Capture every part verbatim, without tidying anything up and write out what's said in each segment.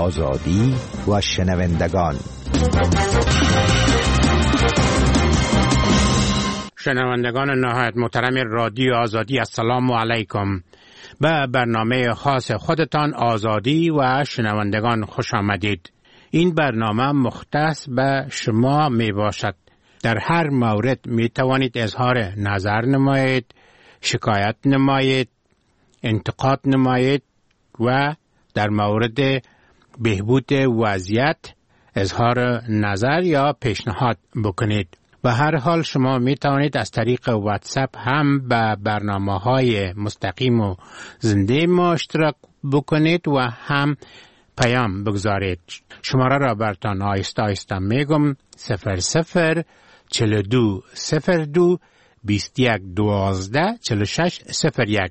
آزادی و شنوندگان. شنوندگان نهایت محترم رادیو آزادی، السلام علیکم. به برنامه خاص خودتان آزادی و شنوندگان خوش آمدید. این برنامه مختص به شما می باشد. در هر مورد می توانید اظهار نظر نمایید، شکایت نمایید، انتقاد نمایید و در مورد بهبود وضعیت اظهار نظر یا پیشنهاد بکنید. به هر حال شما می توانید از طریق واتساپ هم به برنامه‌های مستقیم و زنده ما اشتراک بکنید و هم پیام بگذارید. شماره را براتان آیسته آیسته میگم: صفر صفر چهل و دو صفر دو بیست یک دوازده چهل و شش صفر یک.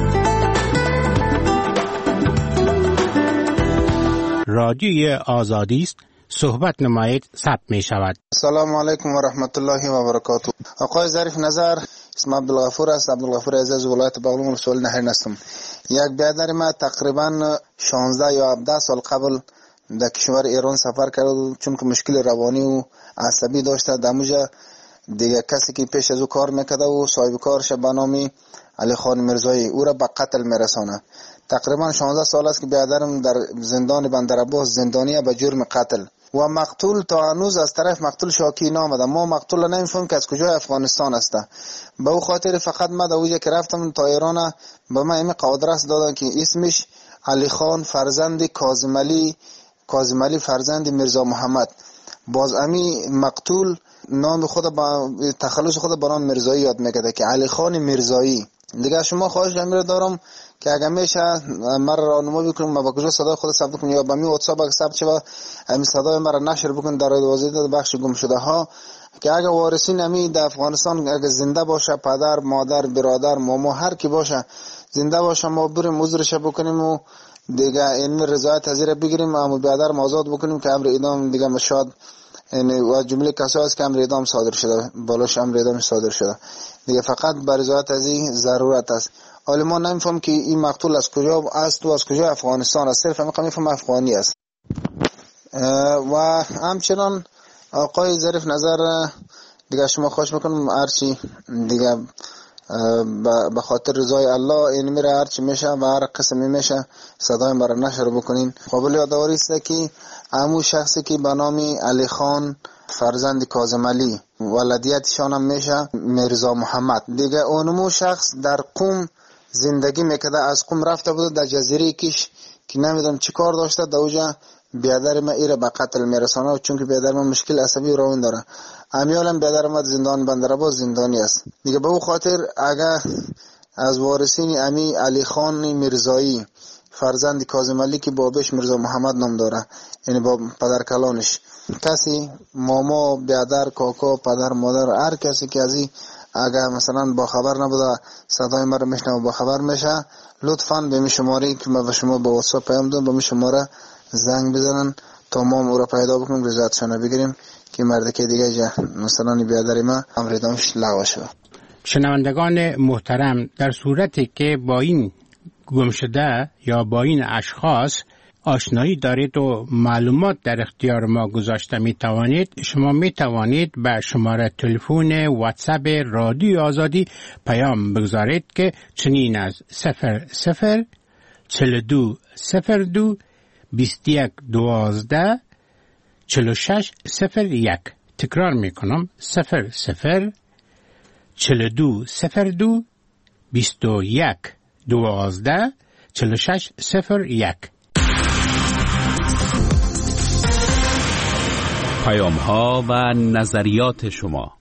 رادیوی آزادی است، صحبت نمایید، ثبت می شود. سلام علیکم و رحمت الله و برکاته. آقای ظریف نظر، اسم عبدالغفور است. عبدالغفور عزیز، ولایت بغلان، رسول نهر هستم. یک برادر ما تقریبا شانزده یا هفده سال قبل در کشور ایران سفر کرد، چون که مشکل روانی و عصبی داشته. دموجه دیگه کسی که پیش از او کار میکرده و صاحب کارش به نام علی خان میرزایی، او را به قتل میرسانه. تقریبا شانزده سال است که برادرم در زندان بندرعباس زندانی به جرم قتل و مقتول تا هنوز از طرف مقتول شاکی نامده. ما مقتول نمیفهمیم که از کجای افغانستان است. به او خاطر فقط ما در اوجه که رفتم تا ایران به ما این قادرس دادن که اسمش علی خان فرزند کاظم علی کاظم علی فرزند میرزا محمد. باز امی مقتول نام خود با تخلص خود به نام میرزایی یاد میکرده که علی خان میرزایی. دیگه شما خواهش امیر دارم که اگه میشه مرا راهنمایی بکنم ما با کجا صدای خود ثبت کنم یا با می واتساپ اگه ثبت شه همین صدای مرا نشر بکن در وزارت بخش گم شده ها، که اگه وارثین امی در افغانستان اگه زنده باشه، پدر مادر برادر ماما هر کی باشه زنده باشه، ما بریم عذرش بکنیم و دیگه این رضایت از زیر بگیریم، اما برادر آزاد بکنیم که امر اعدام دیگه مشاد یعنی و جمله کسایی است که امر اعدام صادر شده، بالاش امر اعدام صادر شده دیگه، فقط بر رضایت از این ضرورت است. حالا ما نمیفهم که این مقتول از کجا است و از کجا افغانستان است، صرف همین میفهم افغانی است. و همچنان آقای ظریف نظر دیگه شما خواهش میکنم هرچی دیگه به خاطر رضای الله این میره هرچی میشه و هر قسمی میشه صدای مرا نشر بکنین. قابل یادآوری است که همون شخصی که به نام علی خان فرزند کاظم علی ولادیتشان هم میشه میرزا محمد، دیگه اونمو شخص در قم زندگی میکرده، از قم رفته بود در جزیره کش که نمیدونم چی کار داشته، در اوجا بیادر ما ایره به قتل میرسانه، چون که بیادر ما مشکل عصبی روان داره. امیالم بیادر ما زندان بندرعباس زندانی است دیگه. به او خاطر اگه از وارثین امی علی خان میرزایی فرزند کاظم علی که بابش میرزا محمد نام داره، یعنی با پدر کلانش، کسی ماما بیادر کاکا پدر مادر هر کسی که ازی اگه مثلا با خبر نبوده صدای ما رو میشنه و با خبر میشه، لطفاً به می شماره که ما به شما با واتساپ پیام دادم به می شماره زنگ بزنن تا ما او را پیدا بکنیم، رضایتشان بگیریم که مرد که دیگه جا مثلا بیادر ما امر اعدامش لغو شده. شنوندگان محترم، در صورتی که با این گم شده یا با این اشخاص آشنایی دارید و معلومات در اختیار ما گذاشته می توانید، شما می توانید به شماره تلفن واتساپ رادیو آزادی پیام بگذارید که چنین از صفر صفر چهل و دو صفر دو بیست یک دوازده چهل و شش صفر یک. تکرار می کنم: صفر صفر چهل و دو صفر دو بیست یک دوازده چهل و شش صفر یک. پیام ها و نظریات شما.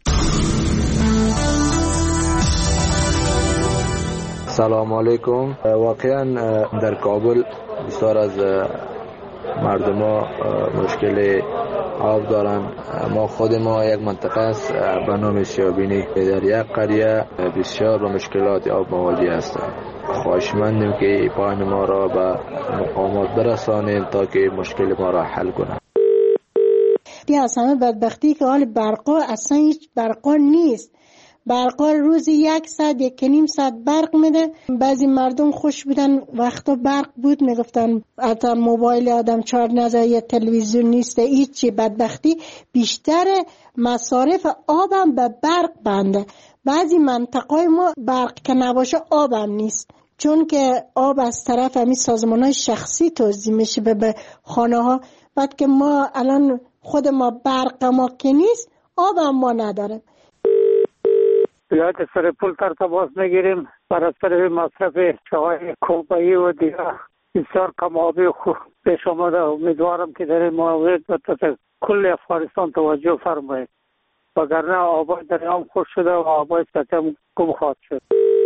سلام علیکم. واقعا در کابل بسیار از مردم ها مشکل آب دارن. ما خود ما یک منطقه است به نام سیابینی، در یک قریه بسیار با مشکلات آب مواجه هستند. خواهشمندیم که پایان ما را به مقامات برسانید تا که مشکل ما را حل کنند. بیا اصلا بدبختی که حال برقا اصلا هیچ برقا نیست برقا روزی یک ساعت یک نیم ساعت برق میده. بعضی مردم خوش بودن وقتا برق بود میگفتن حتی موبایل آدم چارج نزد یا تلویزیون نیست هیچی. بدبختی بیشتر مصارف آبم به برق بنده. بعضی منطقه ما برق که نباشه آبم نیست، چون که آب از طرف همین سازمان‌های شخصی توزیع میشه به خانه ها. بعد که ما الان خود ما برق ما که نیست، آب هم ما نداریم. یاد سر پول تر تماس میگیریم برای سر مصرف چای کوبایی و دیگه بسیار کم آبی خوب پیش آمده. امیدوارم که در این مورد به کل افغانستان توجه فرمایید، وگرنه آبای دریام خوش شده و آبای سطح گم خواهد شد.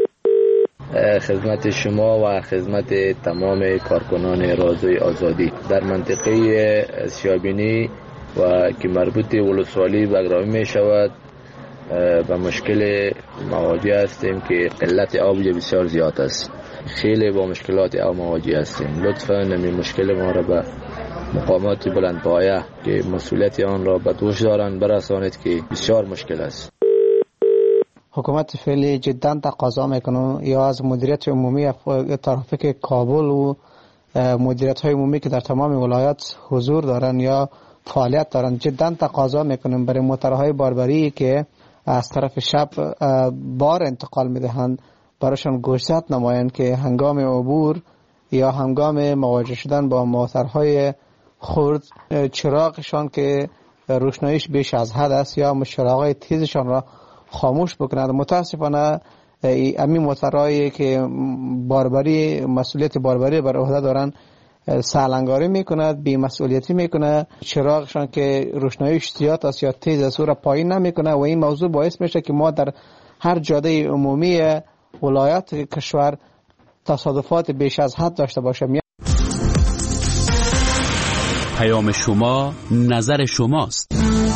خدمت شما و خدمت تمام کارکنان رادیوی آزادی در منطقه سیابینی و که مربوط ولسوالی بگرامی می شود به مشکل مواجه هستیم که قلت آب بسیار زیاد است. خیلی با مشکلات آب مواجه هستیم. لطفاً نمی مشکل ما را به مقامات بلندپایه که مسئولیت آن را به دوش دارند برسانید که بسیار مشکل است. حکومت فعلی جدا تقاضا میکنه یا از مدیریت عمومی ترافیک کابل و مدیریت های عمومی که در تمام ولایات حضور دارن یا فعالیت دارن، جدا تقاضا میکنیم برای موترهای باربری که از طرف شب بار انتقال میدهند براشون گوشزد نمایند که هنگام عبور یا هنگام مواجه شدن با موترهای خرد چراغشان که روشناییش بیش از حد است یا چراغای تیزشان را خاموش بکنند. متاسفانه امی موترهایی که باربری مسئولیت باربری بر عهده دارن سالنگاری میکند، بی مسئولیتی میکنه، چراغشان که روشناییش زیاد است یا تیز است او را پایین نمیکنه و این موضوع باعث میشه که ما در هر جاده عمومی ولایت کشور تصادفات بیش از حد داشته باشیم. پیام شما نظر شماست.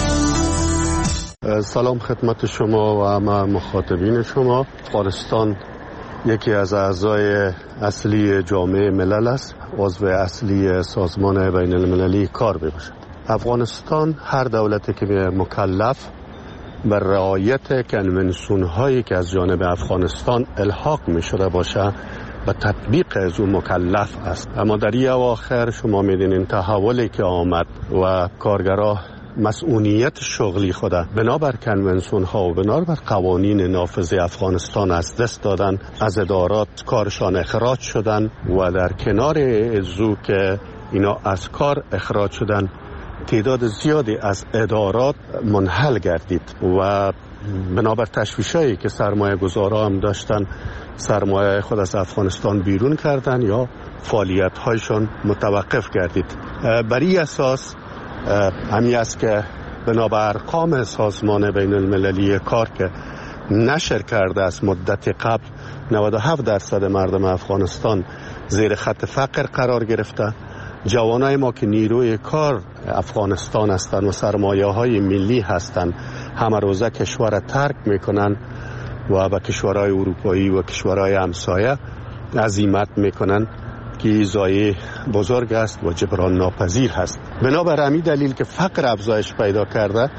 سلام خدمت شما و مخاطبین شما. افغانستان یکی از اعضای اصلی جامعه ملل است، عضو اصلی سازمان بین المللی کار میباشد. افغانستان هر دولتی که مکلف بر رعایت کنونسیون هایی که از جانب افغانستان الحاق می شده باشه و تطبیق از اون مکلف است. اما در این اواخر شما میدونین تحولی که آمد و کارگرها مسئولیت شغلی خود بنابر کنونسیون ها و بنابر قوانین نافذ افغانستان از دست دادن، از ادارات کارشان اخراج شدن و در کنار ازو که اینا از کار اخراج شدن تعداد زیادی از ادارات منحل گردید و بنابر تشویشایی که سرمایه گذارا هم داشتن سرمایه خود از افغانستان بیرون کردن یا فعالیت هایشان متوقف گردید. بر این اساس همی است که بنابر ارقام سازمان بین المللی کار که نشر کرده است مدت قبل نود و هفت درصد مردم افغانستان زیر خط فقر قرار گرفته. جوانای ما که نیروی کار افغانستان هستند و سرمایه های ملی هستند همه روزه کشور ترک میکنن و به کشورهای اروپایی و کشورهای همسایه عزیمت میکنن که ضایعه بزرگ است و جبران ناپذیر هست. بنابر همین دلیل که فقر افزایش پیدا کرده،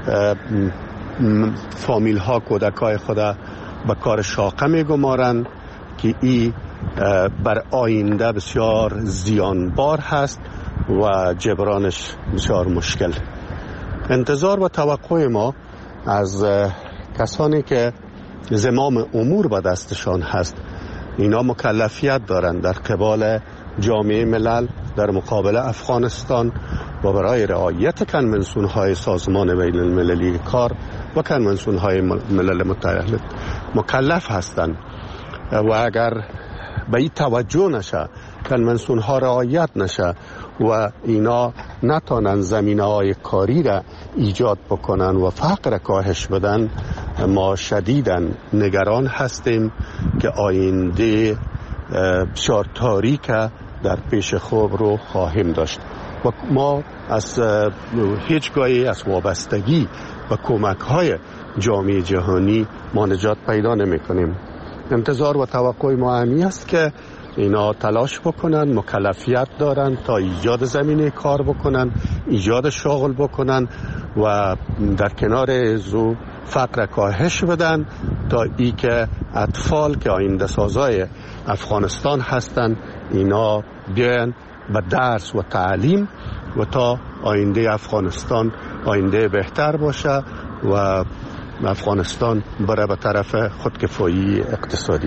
فامیل ها کودکای خود به کار شاقه میگمارند که این بر آینده بسیار زیانبار هست و جبرانش بسیار مشکل. انتظار و توقع ما از کسانی که زمام امور به دستشان هست، اینا مکلفیت دارند در قبال جامعه ملل در مقابل افغانستان و برای رعایت کنونسیون های سازمان بین المللی کار و کنونسیون های ملل متحد مکلف هستند و اگر به این توجه نشه، کنونسیون ها رعایت نشه و اینا نتانن زمینه های کاری را ایجاد بکنن و فقر کاهش بدن، ما شدیداً نگران هستیم که آینده بسیار تاریک در پیش خوب رو خواهیم داشت و ما از هیچگاهی از وابستگی و کمک های جامعه جهانی ما نجات پیدا نمی کنیم. انتظار و توقع ما همی است که اینا تلاش بکنن، مکلفیت دارن تا ایجاد زمینه کار بکنن، ایجاد شغل بکنن و در کنار ازو فقر کاهش بدن تا ای که اطفال که آینده سازای افغانستان هستند اینا بیان به درس و تعلیم و تا آینده افغانستان آینده بهتر باشه و افغانستان بره به طرف خودکفایی اقتصادی.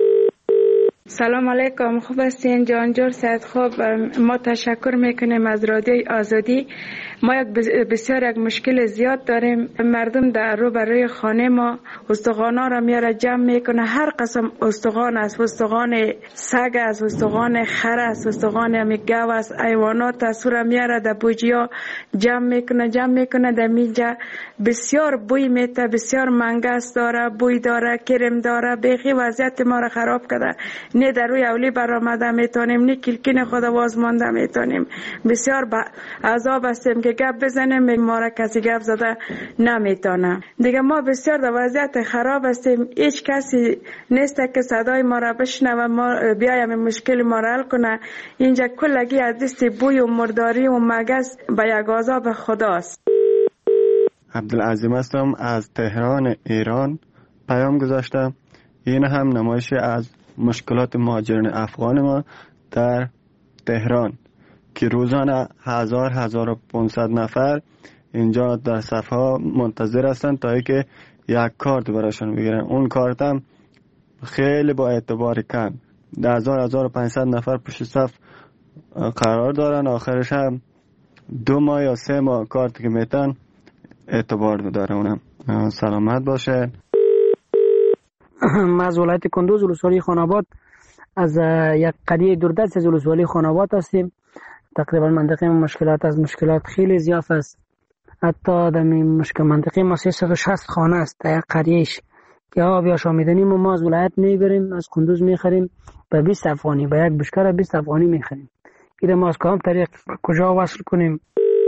سلام علیکم، خوب هستین جانجور سید؟ خوب، ما تشکر میکنیم از رادیوی آزادی. ما یک بسیار یک مشکل زیاد داریم. مردم در رو برای خانه ما استخوانا را میاره جمع میکنه، هر قسم استخوان است، استخوان سگ است، استخوان خر است، استخوان گاو است، حیوانات است، را میاره در بوجیا جمع میکنه جمع میکنه در میجا. بسیار بوی میته، بسیار منگس داره، بوی داره، کرم داره، بیخی وضعیت ما را خراب کرده. نه در روی اولی برآمده میتونیم، نه کلکین خود باز مانده میتونیم. بسیار با عذاب هستیم که گپ بزنیم، ما را کسی گپ زده نمیتونه. دیگه ما بسیار در وضعیت خراب هستیم، هیچ کسی نیست که صدای ما را بشنوه، ما بیایم مشکل ما را حل کنه. اینجا کلگی از دست بوی و مرداری و مگس به یک عذاب خداست. عبدالعظیم هستم از تهران ایران. پیام گذاشتم. این هم نمایش از مشکلات مهاجران افغان ما در تهران که روزانه هزار هزار و پانصد نفر اینجا در صفها منتظر هستند تا اینکه یک کارت براشون بگیرن. اون کارت هم خیلی با اعتبار کم، در هزار هزار و پانصد نفر پشت صف قرار دارن. آخرش هم دو ماه یا سه ماه کارت که میتن اعتبار داره. اونم سلامت باشه. ما از ولایت کندوز ولسوالی خاناباد، از یک قریه دوردست از ولسوالی خاناباد هستیم. تقریبا منطقه مشکلات از مشکلات خیلی زیاد است. حتی در مشکل منطقه ما سیصد و شصت خانه است در یک قریهش که آب یا شامیدنی ما از ولایت میبریم، از کندوز میخریم به بیست افغانی، به یک بشکر بیست افغانی میخریم. ایده ما از کدام طریق کجا وصل کنیم؟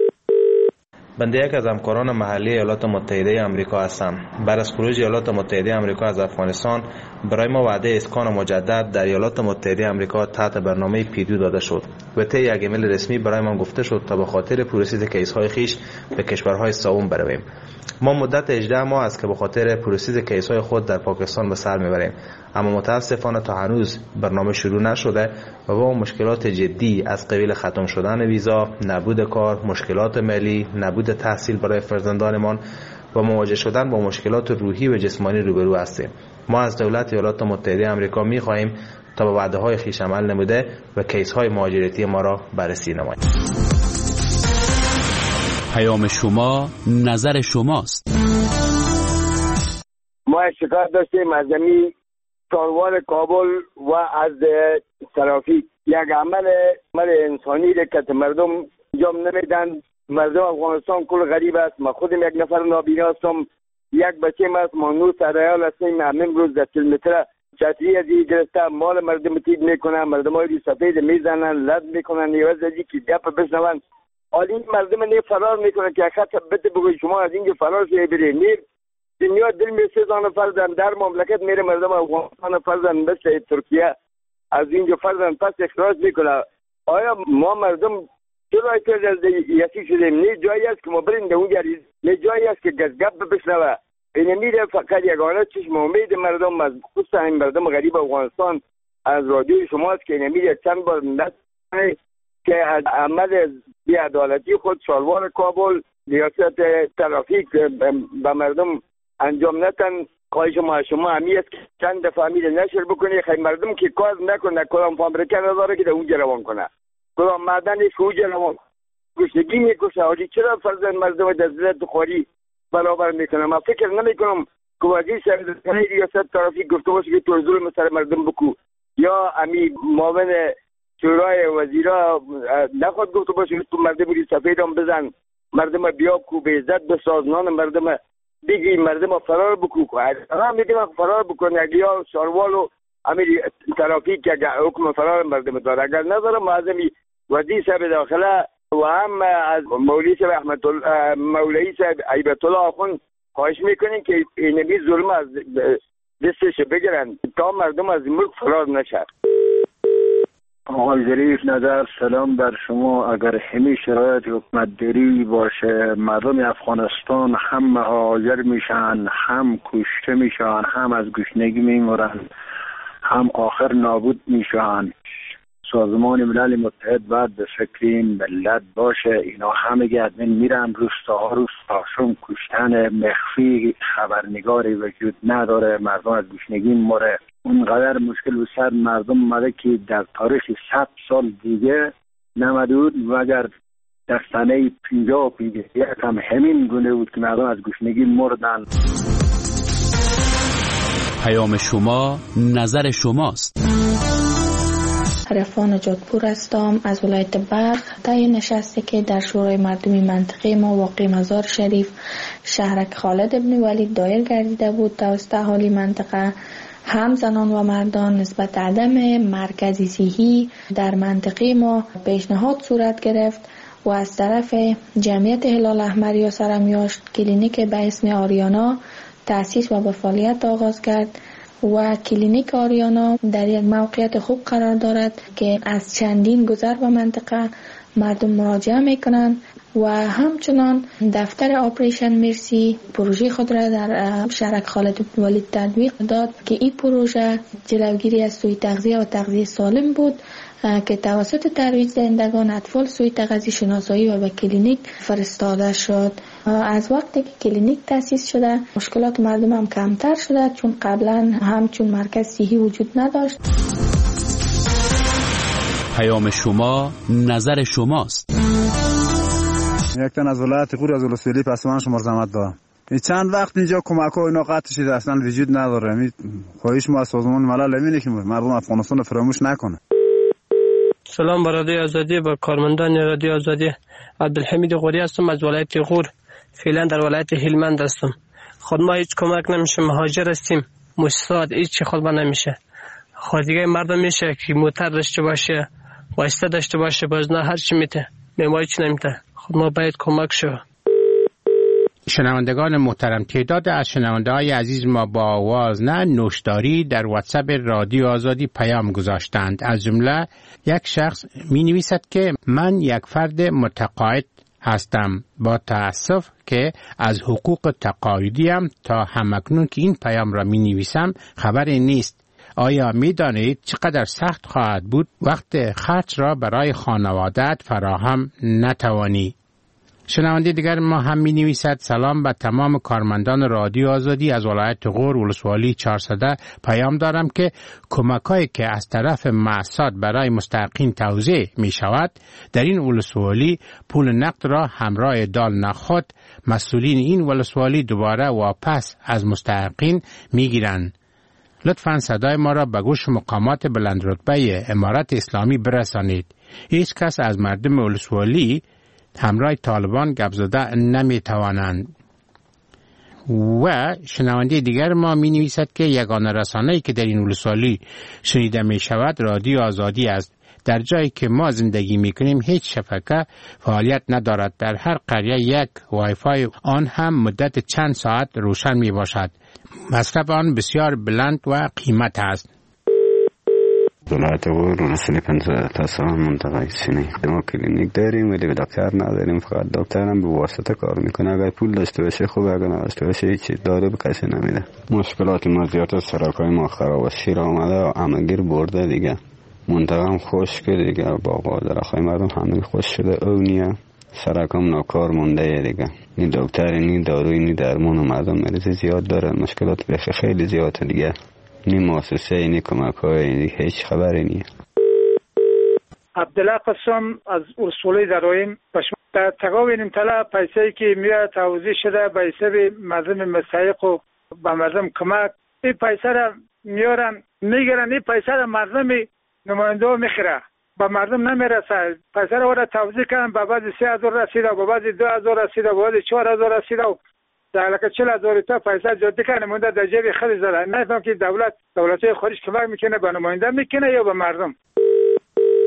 بنده یک از همکاران محلی ایالات متحده آمریکا هستم. بعد از خروج ایالات متحده آمریکا از افغانستان برای ما وعده اسکان مجدد در ایالات متحده آمریکا تحت برنامه پیدو داده شد و طی یک ایمیل رسمی برای ما گفته شد تا به خاطر پروسس کیس‌های خیش به کشورهای سوم برویم. ما مدت هجده ماه است که به خاطر پروسس کیس‌های خود در پاکستان به سر میبریم، اما متاسفانه تا هنوز برنامه شروع نشده و با مشکلات جدی از قبیل ختم شدن ویزا، نبود کار، مشکلات مالی، نبود تحصیل برای فرزندانمان و مواجه شدن با مشکلات روحی و جسمانی روبرو هستیم. ما از دولت ایالات متحده آمریکا می‌خواهیم تا به وعده‌های خویش عمل نموده و کیس‌های مهاجرتی ما را بررسی نماید. پیام شما نظر شماست. ما شکایت داشتیم از زمین کاروان کابل و از ترافیک. یک عمل عمل انسانی که مردم انجام نمیدن. مردم افغانستان کل غریب است. ما خودم یک نفر نابینا هستم، یک بچه ما است، ما نو سرایال هستیم. همین روز در کیلومتر چتری از این گرفته مال مردم تیب میکنن، مردم های سفید میزنن، لد میکنن، نیوز از این که گپ بشنون. حالی این مردم نی فرار میکنن که خط بده بگوی شما از اینجا فرار شده برید. نیر دنیا دل می سیزان فرزن در مملکت میره، مردم افغانستان فرزن مثل ترکیه از اینجا فرزن پس اخراج میکنه. آیا ما مردم چرا که یکی شدیم؟ نه جایی است که ما بریم در اونجا، نه جایی است که گپ بشنوه. این میره فقط یگانه چشم امید مردم از خصوصا این مردم غریب افغانستان از رادیوی شماست که این میره چند بار نت که از عمل بی‌عدالتی خود شالوار کابل ریاست ترافیک به مردم انجام نتن. خواهش ما شما همی است که چند دفعه میره نشر بکنی خیلی مردم که کار نکنه، کدام فابریکه نداره که در اونجا روان کنه، کدام معدنش که اونجا روان گشتگی میکشه. حالی چرا فرزند مردم در ذلت خواری برابر میکنه؟ من فکر نمیکنم که وزیر سرزنی ریاست ترافیک گفته باشه که تو ظلم سر مردم بکو، یا امی معاون شورای وزیرا نخواد گفته باشه که تو مردم ری سفید هم بزن، مردم بیاب کو به عزت بسازنان مردم دیگی، مردم فرار بکو. هم میدیم فرار بکنه یا شاروالو امیر ترافیک که حکم فرار مردم داره. اگر نداره معظمی وزیر صاحب داخله و هم از مولوی صاحب احمد الله مولوی صاحب عیبت الله آخوند خواهش میکنین که اینمی ظلم از دستش بگیرن تا مردم از ملک فرار نشه. آقای ظریف نظر، سلام بر شما. اگر همین شرایط حکومتداری باشه مردم افغانستان هم مهاجر میشن، هم کشته میشن، هم از گشنگی میمرن، هم آخر نابود میشن. سازمان ملل متحد باید به فکر این ملت باشه. اینا همه گردن میرن روستاها روستاشون کشتن مخفی، خبرنگاری وجود نداره، مردم از گشنگی مره. اونقدر مشکل و سر مردم اومده که در تاریخ صد سال دیگه نمده بود و اگر در سنه پینجاه و پینجاه یک هم همین گونه بود که مردم از گشنگی مردن. پیام شما نظر شماست. عرفان جادپور هستم از ولایت بلخ. طی نشستی که در شورای مردمی منطقه ما واقع مزار شریف شهرک خالد ابن ولید دایر گردیده بود توسط اهالی منطقه، هم زنان و مردان نسبت عدم مرکزی صحی در منطقه ما پیشنهاد صورت گرفت و از طرف جمعیت هلال احمر یا سرمیاشت کلینیک به اسم آریانا تأسیس و به فعالیت آغاز کرد و کلینیک آریانا در یک موقعیت خوب قرار دارد که از چندین گذر به منطقه مردم مراجعه میکنند و همچنان دفتر آپریشن مرسی پروژه خود را در شهرک خالد بن ولید تطبیق داد که این پروژه جلوگیری از سوء تغذیه و تغذیه سالم بود که توسط ترویج دهندگان اطفال سوء تغذیه شناسایی و به کلینیک فرستاده شد. از وقتی که کلینیک تأسیس شده مشکلات مردم هم کمتر شده، چون قبلا همچون مرکز صحی وجود نداشت. پیام شما نظر شماست. یک تن از ولایت غور از ولسوالی پسمان شما زحمت دارم. چند وقت اینجا کمک ها اینا قطع شده، اصلا وجود نداره. خواهش ما از سازمان ملل اینه که مردم افغانستان رو فراموش نکنه. سلام بر رادیو آزادی، با کارمندان رادیو آزادی. عبدالحمید غوری هستم از ولایت غور. فعلا در ولایت هلمند هستم. خود ما هیچ کمک نمیشه، مهاجر هستیم، مستعد هیچ خود ما نمیشه. خود دیگه مردم میشه که موتر داشته باشه، واسطه داشته باشه، باز نه هر چی میته، ما هیچ نمیته. خود ما باید کمک شو. شنوندگان محترم، تعداد از شنونده های عزیز ما با آواز نه نوشداری در واتساپ رادیو آزادی پیام گذاشتند. از جمله یک شخص می نویسد که من یک فرد متقاعد هستم، با تأسف که از حقوق تقاعدیم تا همکنون که این پیام را می نویسم خبری نیست. آیا می دانید چقدر سخت خواهد بود وقت خرج را برای خانواده‌ات فراهم نتوانی؟ شنونده دیگر ما هم می نویسد سلام به تمام کارمندان رادیو آزادی از ولایت غور ولسوالی چهارصده. پیام دارم که کمک‌هایی که از طرف مؤسسات برای مستحقین توزیع می شود در این ولسوالی پول نقد را همراه دال نخود مسئولین این ولسوالی دوباره واپس از مستحقین می گیرند. لطفاً صدای ما را به گوش مقامات بلند رتبه امارت اسلامی برسانید. هیچ کس از مردم ولسوالی همراه طالبان گپ زده نمی توانند. و شنونده دیگر ما می نویسد که یگانه رسانه‌ای که در این ولسوالی شنیده می شود رادیو آزادی است. در جایی که ما زندگی می کنیم هیچ شبکه فعالیت ندارد. در هر قریه یک وای فای آن هم مدت چند ساعت روشن می باشد. مصرف آن بسیار بلند و قیمت است. ولایت غور ولسوالی پنجاه تا سال منطقه سینی. ما کلینیک داریم ولی دکتر نداریم، فقط دکتر هم به واسطه کار میکنه. اگر پول داشته باشه خوب، اگر نداشته باشه هیچ داره به کسی نمیده. مشکلات ما زیاد است، سرکای ما خراب است، شیر آمده و همگیر برده دیگه. منطقه هم خشک دیگه، باغ و درختای مردم همه خشک شده، او نیه سرکم ناکار مونده دیگه. این دکتر این دارو این درمان و مردم مریض زیاد داره، مشکلات بخی خیلی زیاده دیگه. این مؤسسه این کمک های هیچ خبری نیست. عبدالله قسم از ولسوالی درایم. در تقابل طلا پیسه‌ای که میاد توزیع شده به حساب مردم مستحق و به مردم کمک، این پیسه را میارن میگیرن، این پیسه را مردم نماینده ها میخوره، به مردم نمیرسه. پیسه را وارد توزیع کردن، به بعضی سه هزار رسیده، به بعضی دو هزار رسیده، به بعضی چهار هزار رسیده و در لکه چل هزار تا پیسه جاده کنه مونده در جیب خیلی زده. نفهم که دولت دولت‌های خارج کمک میکنه به نماینده میکنه یا به مردم.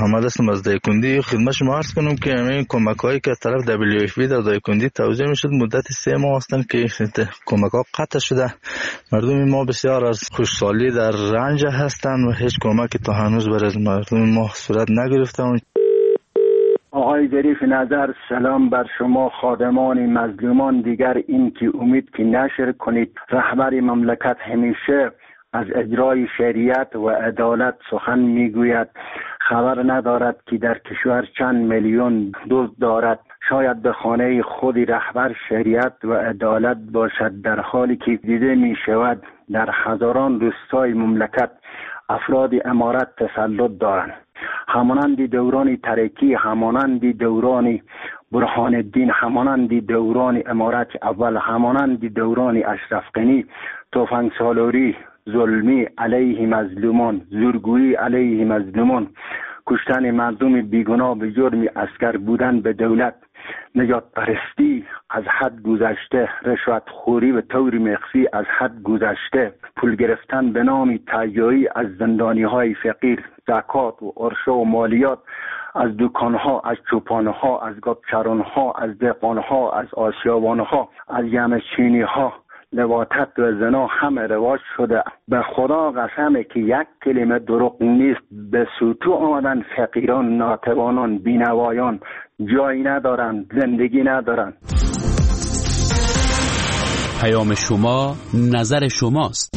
محمد هستم از دایکندی. خدمت شما عرض کنم که همین کمک هایی که از طرف دبلیو اف پی در دایکندی توزیع میشد مدت سه ماه هستند که کمک ها قطع شده. مردم ما بسیار از خوشحالی در رنج هستند و هیچ کمکی تا هنوز برای مردم ما صورت نگرفته. آقای ظریف نظر، سلام بر شما خادمان مظلومان. دیگر این که امید که نشر کنید. رهبر مملکت همیشه از اجرای شریعت و عدالت سخن میگوید. خبر ندارد که در کشور چند میلیون دزد دارد. شاید به خانه خود رهبر شریعت و عدالت باشد، در حالی که دیده می شود در هزاران روستای مملکت افراد امارت تسلط دارند. همانند دوران ترکی، همانند دوران برهان الدین، همانند دوران امارت اول، همانند دوران اشرف غنی، تفنگ سالاری، ظلمی علیه مظلومان، زورگویی علیه مظلومان، کشتن مردم بیگناه به جرم اسکر بودن به دولت، نجات پرستی از حد گذشته، رشوت خوری به طور مخفی از حد گذشته، پول گرفتن به نام تهیایی از زندانی های فقیر، زکات و عرشه و مالیات از دکان ها، از چوپان ها، از گابچران ها، از دهقان ها، از آسیابان ها، از یمچینی ها، لواطت و زنا همه رواج شده. به خدا قسمه که یک کلمه دروغ نیست. به سوتو آمدن فقیران، ناتوانان، بینوایان، جایی ندارن، زندگی ندارن. پیام شما نظر شماست.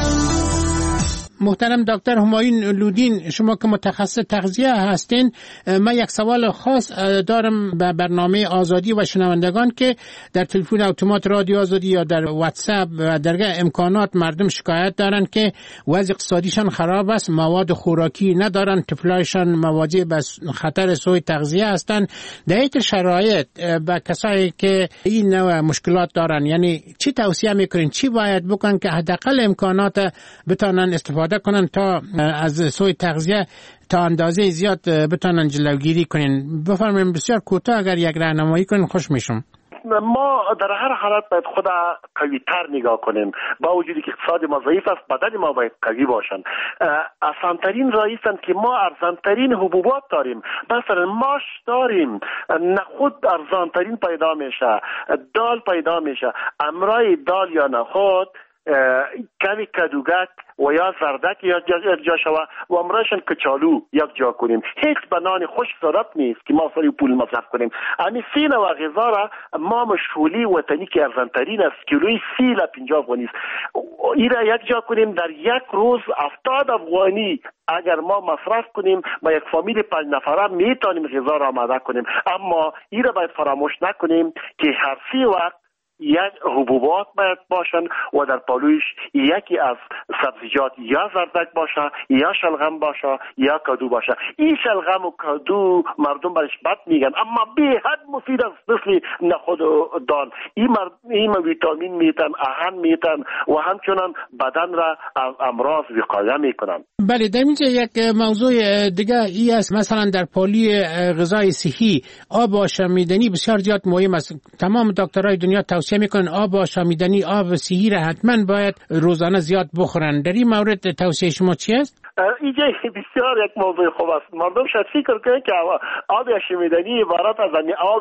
محترم دکتر همایون لودین، شما که متخصص تغذیه هستین، من یک سوال خاص دارم به برنامه آزادی و شنوندگان که در تلفن اتومات رادیو آزادی یا در واتساپ و درگاه امکانات مردم شکایت دارن که وضع اقتصادیشان خراب است، مواد خوراکی ندارن، طفلایشان مواجه به خطر سوء تغذیه هستند. در این شرایط به کسایی که این نوع مشکلات دارن، یعنی چی توصیه میکنین، چی باید بکنن که حداقل امکانات بتونن استفاده کنن تا از سوء تغذیه تا اندازه زیاد بتونن جلوگیری کنین؟ بفرمایید بسیار کوتاه اگر یک راهنمایی کنین خوش میشم. ما در هر حالت باید خود قوی تر نگاه کنیم. با وجودی که اقتصاد ما ضعیف است، بدن ما باید قوی باشن. آسانترین راه است که ما ارزانترین حبوبات داریم. مثلا ماش داریم، نخود ارزانترین پیدا میشه، دال پیدا میشه. امرای دال یا نخود کمی کدوگک و یا زردک یک جا شوه و امرایشان کچالو یک جا کنیم. هیچ بنان خوش ضرورت نیست که ما سری پول مصرف کنیم. امی سی نوع غذا را ما مشغولی وطنی که ارزانترین است، کیلوی سی الی پنجاه افغانی است، این را یک جا کنیم. در یک روز هفتاد افغانی اگر ما مصرف کنیم با یک فامیل پنج نفره میتونیم غذا را آماده کنیم. اما این را باید فراموش نکنیم که هر سی وقت یک حبوبات باید باشن و در پالویش یکی از سبزیجات یا زردک باشه یا شلغم باشه یا کدو باشه. این شلغم و کدو مردم برش بد میگن اما به حد مفید است، مثل نخود و دال. این مرد این ویتامین میتن، اهن میتن و همچنان بدن را از امراض وقایه میکنن. بله، در اینجا یک موضوع دیگه ای است، مثلا در پالی غذای صحی آب آشامیدنی بسیار زیاد مهم است. تمام دکترای دنیا توصیه میکنن آب آشامیدنی، آب صحی را حتما باید روزانه زیاد بخورن. در این مورد توصیه شما چی است؟ اینجا بسیار یک موضوع خوب است. مردم شاید فکر کنند که آب آشامیدنی عبارت از آب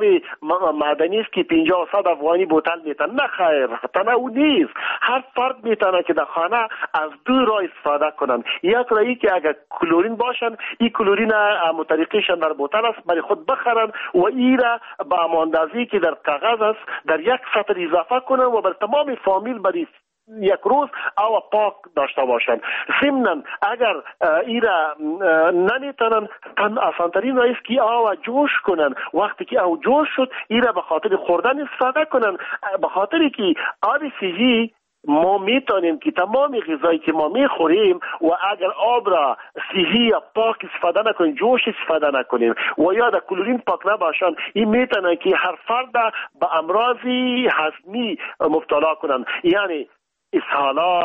معدنی است که پنجاه و صد افغانی بوتل میتن. نه خیر، تنها نیست. هر فرد میتونه که در خانه از دو راه استفاده کنن. یک راهی که اگر کلورین باشن، این کلورین متریقیشان در بوتل است برای خود بخرن و این را با اماندازی که در کاغذ است در یک سطر اضافه کنن و بر تمام فامیل برای یک روز او پاک داشته باشند. ضمناً اگر ایرا نمیتونن، تن آسانترین راه است که او جوش کنن. وقتی که او جوش شد ایرا به خاطر خوردن استفاده کنن، به خاطر که آب صحی ما میتونیم که تمام غذایی که ما میخوریم و اگر آب را صحی یا پاک استفاده نکنیم، جوش استفاده نکنیم و یا در کلورین پاک نباشن، این میتونه که هر فرد به امراضی هضمی مبتلا کنن، یعنی اسهالات،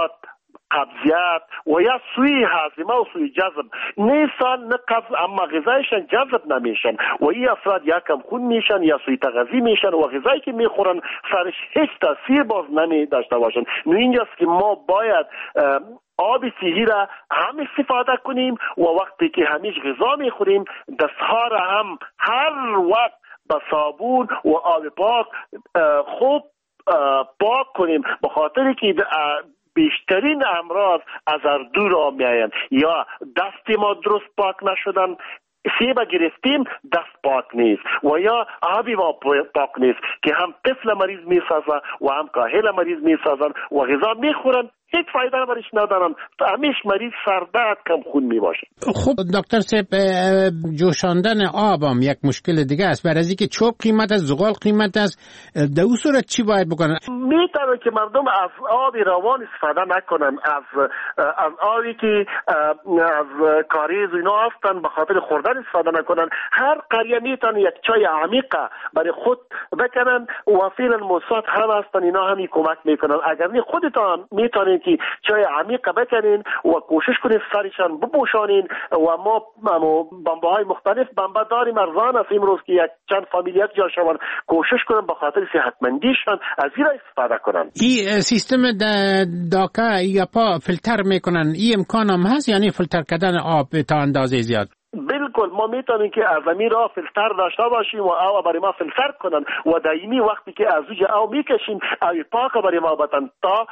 قبضیت و یا سوی هاضمه و سوی جذب نیستن، نه قبض اما غذایشان جذب نمیشن و این افراد یا کم خون میشن یا سوی تغذیه میشن و غذایی که میخورن سرش هیچ تاثیر باز نمی داشته باشن. نو اینجاست که ما باید آب صحی را هم استفاده کنیم و وقتی که همیش غذا میخوریم دستها را هم هر وقت با صابون و آب پاک خوب پاک کنیم، به خاطر که بیشترین امراض از دور آمیاین یا دست ما درست پاک نشدن، سیب گرفتیم دست پاک نیست و یا آبی ما پاک نیست که هم طفل مریض میسازن و هم کاهل مریض میسازن و غذا میخورن هیچ فایده برش ندارن، همیش مریض سردرد کم خون می باشه. خب دکتر صاحب، جوشاندن آب هم یک مشکل دیگه است. برای اینکه چوب قیمت است، زغال قیمت است، در اون صورت چی باید بکنن؟ میتونه که مردم از آب روان استفاده نکنن، از از آبی که از کاریز اینا هستن به خاطر خوردن استفاده نکنن. هر قریه میتونه یک چای عمیقه برای خود بکنن و فعلا موساد هم هستن، اینا همی کمک میکنن. اگر نه خودتان میتونین که چای عمیق بکنین و کوشش کنین سرشان بپوشانین و ما بمبه های مختلف بمبه داریم ارزان است امروز که یک چند فامیلیت جا شوند، کوشش کنن به خاطر صحتمندیشان از این را استفاده کنن. این سیستم داکا یا پا فیلتر میکنن، این امکان هم هست، یعنی فیلتر کردن آب تا اندازه زیاد؟ بالکل ما میتونیم که از زمین را فیلتر داشته باشیم و آب برای ما فیلتر کنن و دائمی وقتی که از اوج آب میکشیم آب پاک برای ما بدن تا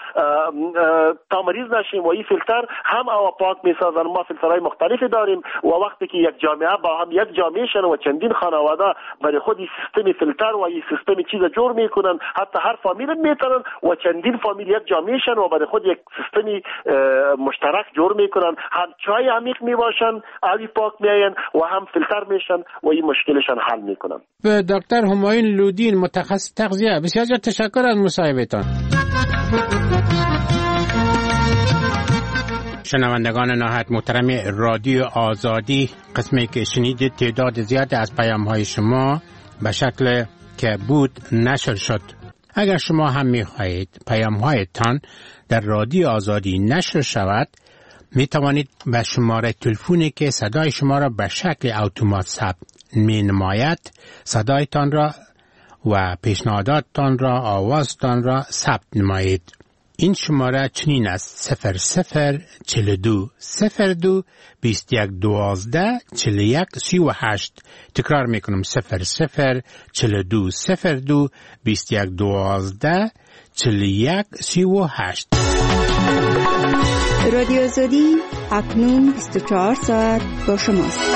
تا مریض نشیم و این فیلتر هم آب پاک میسازن. ما فیلترهای مختلفی داریم و وقتی که یک جامعه با هم یک جامعه شن و چندین خانواده برای خود این سیستم فیلتر و این سیستم چیز جور میکنن، حتی هر فامیل میتونن و چندین فامیل یک جامعه شن و برای خود یک سیستم مشترک جور میکنن، هم چای عمیق میباشن، آب پاک و هم فیلتر میشن و این مشکلشان حل میکنن. به دکتر همایون لودین، متخصص تغذیه، بسیار تشکر از مصاحبهتان. شنوندگان نهایت محترم رادیو آزادی، قسمی که شنیدید تعداد زیاد از پیام های شما به شکل که بود نشر شد. اگر شما هم میخواهید پیام هایتان در رادیو آزادی نشر شود، می توانید به شماره تلفنی که صدای شما را به شکل اتومات ثبت می نماید صدایتان را و پیشنهاداتتان را، آوازتان را ثبت نمایید. این شماره چنین است: صفر صفر چهل و دو صفر دو بیست یک دوازده چهل و یک سی و هشت. تکرار می کنم: صفر صفر چهل و دو صفر دو بیست یک دوازده چهل و یک سی و هشت. رادیو آزادی اکنون بیست و چهار ساعت با شماست.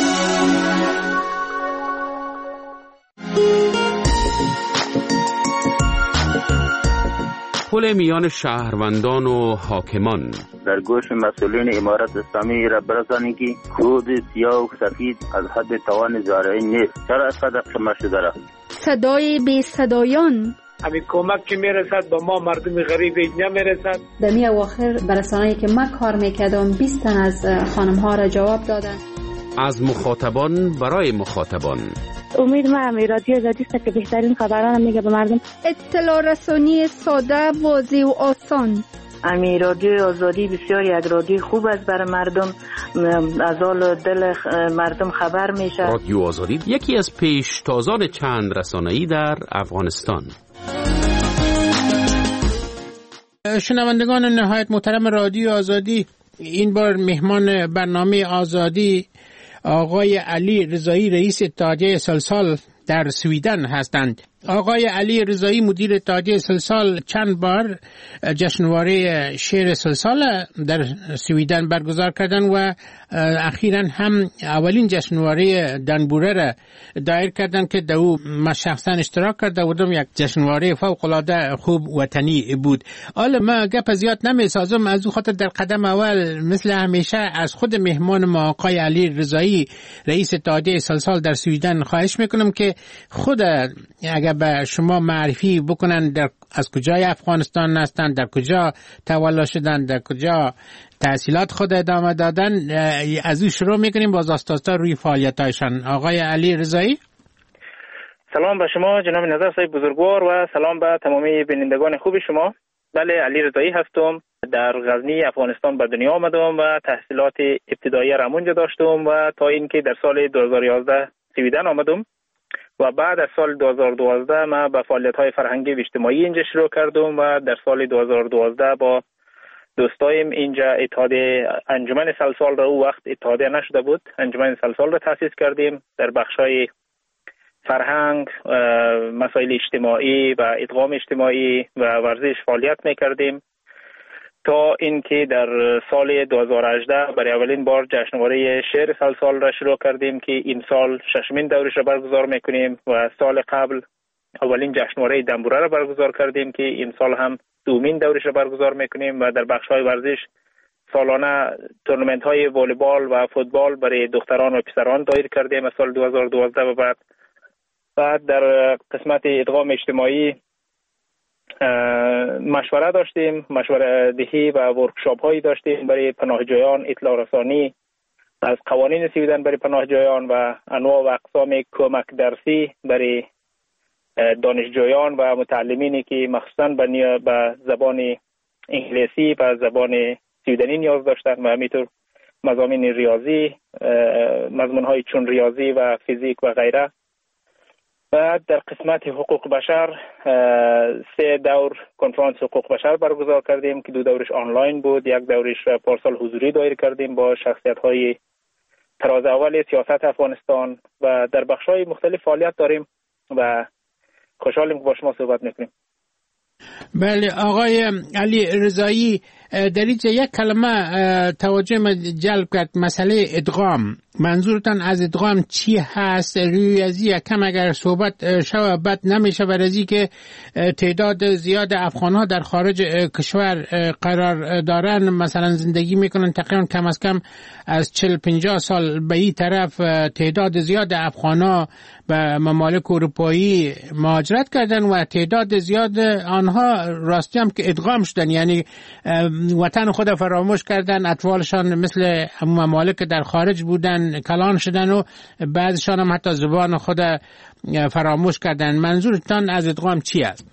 پل میان شهروندان و حاکمان. در گوش مسئولین امارت اسلامی را برسانید که کود سیاه و سفید از حد توان زارعین نیست. چرا اسقدر شما شده را؟ صدای بی صدایان. همین کمک که میرسد با ما مردم غریب نمیرسد. در می اواخر برسانه‌ای که من کار میکردم بیست تن از خانم ها را جواب دادن. از مخاطبان برای مخاطبان. امید ما امی رادیو آزادی است که بهترین خبران میگه به مردم. اطلاع رسانی ساده، واضح و آسان. امی رادیو آزادی بسیار یک رادیو خوب است برای مردم، از حال دل مردم خبر میشه. رادیو آزادی یکی از پیشتازان چند رسانه‌ای در افغانستان. شنوندگان نهایت محترم رادیو آزادی، این بار مهمان برنامه آزادی آقای علی رضایی، رئیس اتحادیه سلسال در سویدن هستند. آقای علی رضایی مدیر اتحادیه سلسال چند بار جشنواره شعر سلسال در سویدن برگزار کردن و اخیراً هم اولین جشنواره دنبوره را دایر کردن که در او من شخصا اشتراک کرده بودم. یک جشنواره فوق العاده خوب وطنی بود. حالا ما گپ زیاد نمیسازم، از او خاطر در قدم اول مثل همیشه از خود مهمان ما آقای علی رضایی، رئیس اتحادیه سلسال در سویدن، خواهش میکنم که خود اگر به شما معرفی بکنن در از کجای افغانستان هستند، در کجا تولد شدن، در کجا تحصیلات خود ادامه دادن، از او شروع میکنیم باز آستاستا روی فعالیتایشان. آقای علی رضایی. سلام به شما جناب نظر صاحب بزرگوار و سلام به تمامی بینندگان خوب شما. بله، علی رضایی هستم، در غزنی افغانستان به دنیا آمدم و تحصیلات ابتدایی را اونجا داشتم و تا اینکه در سال دو هزار و یازده سویدن آمدم و بعد از سال دو هزار و دوازده ما به فعالیت‌های فرهنگی و اجتماعی اینجا شروع کردم و در سال دو هزار و دوازده با دوستایم اینجا اتحادیه انجمن سلسال را او وقت اتحادیه نشده بود، انجمن سلسال را تأسیس کردیم. در بخش‌های فرهنگ، مسائل اجتماعی و ادغام اجتماعی و ورزش فعالیت می‌کردیم تا اینکه در سال دو هزار و هجده برای اولین بار جشنواره شعر سلسال را شروع کردیم که این سال ششمین دورش را برگزار میکنیم و سال قبل اولین جشنواره دنبوره را برگزار کردیم که این سال هم دومین دورش را برگزار میکنیم و در بخش‌های ورزش سالانه تورنمنت های والیبال و فوتبال برای دختران و پسران دایر کردیم از سال دو هزار و دوازده و بعد. بعد در قسمت ادغام اجتماعی مشوره داشتیم، مشوره دهی و ورکشاپ هایی داشتیم برای پناهجویان، اطلاع رسانی از قوانین سویدن برای پناهجویان و انواع و اقسام کمک درسی برای دانشجویان و متعلمینی که مخصوصا به زبان انگلیسی و زبان سویدنی نیاز داشتن و همینطور مضامین ریاضی، مضمون های چون ریاضی و فیزیک و غیره. بعد در قسمت حقوق بشر سه دور کنفرانس حقوق بشر برگزار کردیم که دو دورش آنلاین بود، یک دورش پارسال حضوری دایر کردیم با شخصیت های تراز اول سیاست افغانستان و در بخش های مختلف فعالیت داریم و خوشحالیم که با شما صحبت میکنیم. بله آقای علی رضایی، در اینجا یک کلمه توجه ما جلب کرد، مسئله ادغام. منظورتان از ادغام چی هست؟ روی از یکم اگر صحبت شو بد نمیشه بر ازی که تعداد زیاد افغان ها در خارج کشور قرار دارن، مثلا زندگی میکنن، تقریبا کم از کم از چهل پنجاه سال به این طرف تعداد زیاد افغان ها به ممالک اروپایی مهاجرت کردن و تعداد زیاد آنها راستی هم که ادغام شدن، یعنی وطن خود فراموش کردن، اطفالشان مثل ممالک در خارج بودن کلان شدن و بعضشان هم حتی زبان خود فراموش کردن. منظورتان از ادغام چی است؟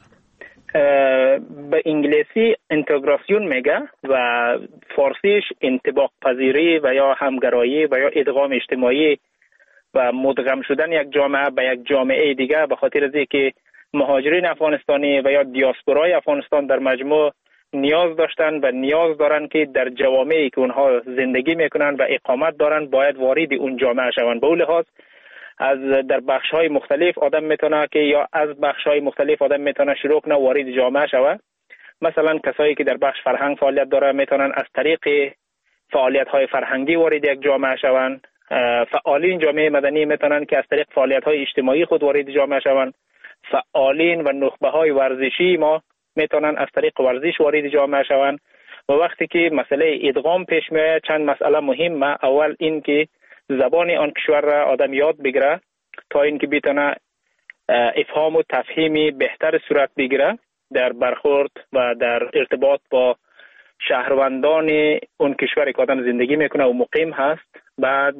به انگلیسی اینتگراسیون میگه و فارسیش انطباق پذیری و یا همگرایی و یا ادغام اجتماعی و مدغم شدن یک جامعه به یک جامعه دیگه، به خاطر از اینکه مهاجرین افغانستانی و یا دیاسپورای افغانستان در مجموع نیاز داشتن و نیاز دارن که در جوامعی که اونها زندگی میکنن و اقامت دارن باید وارد اون جامعه شوند. به اون لحاظ از در بخش‌های مختلف آدم میتونه که یا از بخش‌های مختلف آدم میتونه شروع کنه وارد جامعه شود. مثلا کسایی که در بخش فرهنگ فعالیت دارن میتونن از طریق فعالیت‌های فرهنگی وارد یک جامعه شوند. فعالین جامعه مدنی میتونن که از طریق فعالیت‌های اجتماعی خود وارد جامعه شوند. فعالین و نخبه‌های ورزشی ما میتونن از طریق ورزش وارد جامعه شوند. و وقتی که مسئله ادغام پیش میاد چند مسئله مهمه. اول این که زبان آن کشور را آدم یاد بگیره تا اینکه بتونه افهام و تفهیمی بهتر صورت بگیره در برخورد و در ارتباط با شهروندان اون کشوری که آدم زندگی میکنه و مقیم هست. بعد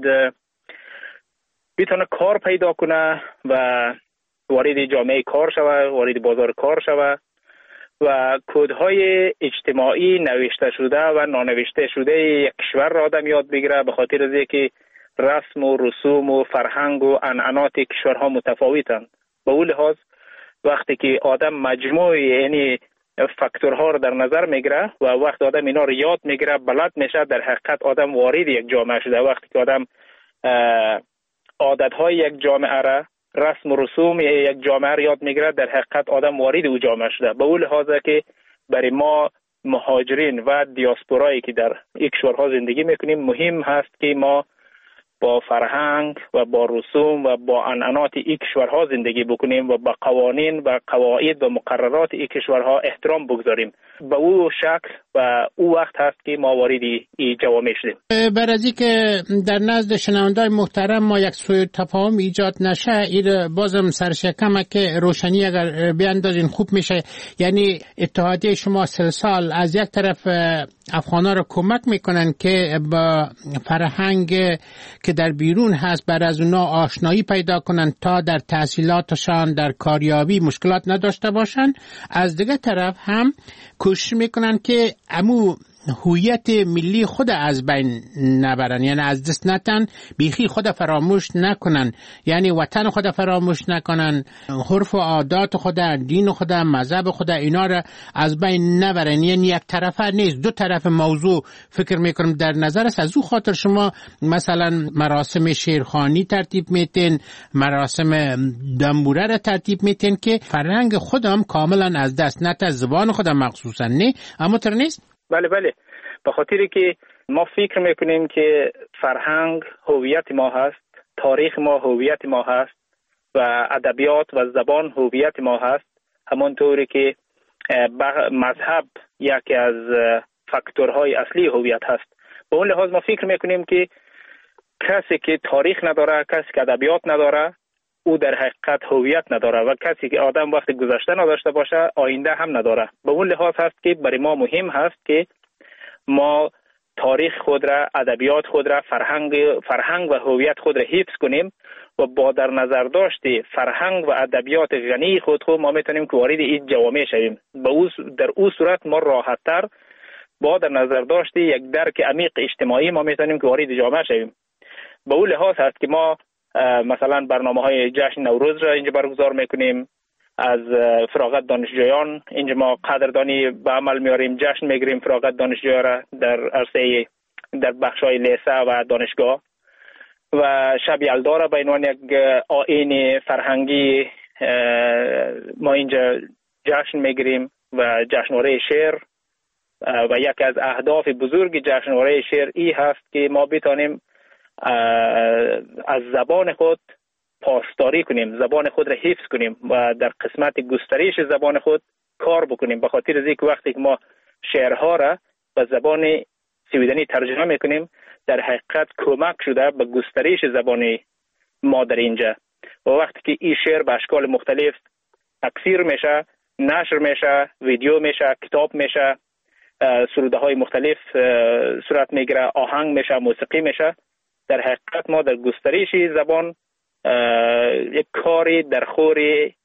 بتونه کار پیدا کنه و وارد جامعه کار شوه، وارد بازار کار شوه و کدهای اجتماعی نوشته شده و نانوشته شده یک کشور را آدم یاد بگیره، به خاطر از اینکه رسم و رسوم و فرهنگ و عنعنات کشورها متفاوتند. به اون لحاظ وقتی که آدم مجموع یعنی فاکتورها رو در نظر میگیره و وقتی آدم اینا رو یاد میگیره بلد میشه، در حقیقت آدم وارد یک جامعه شده. وقتی که آدم عادتهای یک جامعه را، رسم و رسوم یک جامعه را یاد میگیره، در حقیقت آدم وارد او جامعه شده. به اون لحاظ که برای ما مهاجرین و دیاسپورایی که در یک کشورها زندگی میکنیم مهم هست که ما با فرهنگ و با رسوم و با عنعنات این کشورها زندگی بکنیم و با قوانین و قواعد و مقررات این کشورها احترام بگذاریم. به او شکل و او وقت هست که ما وارد این جوامع شدیم. بر از اینکه در نزد شنوندگان محترم ما یک سوء تفاهم ایجاد نشه، این بازم سرشکمه که روشنی اگر بیاندازین خوب میشه. یعنی اتحادیه شما سه سال از یک طرف افغانا رو کمک میکنن که با فرهنگ که در بیرون هست بر از اونا آشنایی پیدا کنن تا در تحصیلاتشان در کاریابی مشکلات نداشته باشن، از دیگه طرف هم کوشش میکنن که امو هویت ملی خود از بین نبرن، یعنی از دست نتن، بیخی خود فراموش نکنن، یعنی وطن خود فراموش نکنن، حرف و عادات خود، دین خود، مذهب خود، اینا را از بین نبرن. یعنی یک طرفه نیست، دو طرف موضوع فکر میکنم در نظر است. از او خاطر شما مثلا مراسم شیرخوانی ترتیب میتین، مراسم دنبوره را ترتیب میتین که فرهنگ خودم کاملا از دست نت، زبان خودم مخصوصا نه، اما تر نیست. بله بله، به خاطری که ما فکر میکنیم که فرهنگ هویت ما هست، تاریخ ما هویت ما هست و ادبیات و زبان هویت ما هست، همانطوری که مذهب یکی از فاکتورهای اصلی هویت هست. به اون لحاظ ما فکر میکنیم که کسی که تاریخ نداره، کسی که ادبیات نداره، او در حقیقت هویت نداره و کسی که آدم وقتی گذشته نداشته باشه آینده هم نداره. به اون لحاظ هست که برای ما مهم هست که ما تاریخ خود را، ادبیات خود را، فرهنگ فرهنگ و هویت خود را حفظ کنیم و با در نظر داشت فرهنگ و ادبیات غنی خود خود ما میتونیم که وارد این جوامع شویم. به او در او صورت ما راحت‌تر با در نظر داشت یک درک عمیق اجتماعی ما میتونیم که وارد جامعه شویم. به اون لحاظ هست که ما مثلا برنامه‌های جشن نوروز را اینجا برگزار میکنیم، از فراغت دانشجویان اینجا ما قدردانی به عمل میاریم، جشن میگیریم فراغت دانشجویان را در عرصه در بخش‌های لیسه و دانشگاه، و شب یلدا را به عنوان یک آیین فرهنگی ما اینجا جشن میگیریم و جشنواره شعر، و یک از اهداف بزرگ جشنواره شعر ای هست که ما بتانیم از زبان خود پاسداری کنیم، زبان خود را حفظ کنیم و در قسمت گسترش زبان خود کار بکنیم. به خاطر از اینکه وقتی که ما شعرها را به زبان سویدنی ترجمه میکنیم در حقیقت کمک شده به گسترش زبان ما در اینجا، و وقتی که این شعر به اشکال مختلف تکثیر میشه، نشر میشه، ویدیو میشه، کتاب میشه، سروده های مختلف صورت میگیره، آهنگ میشه، موسیقی میشه، در حقیقت ما در گسترش زبان یک کاری در خور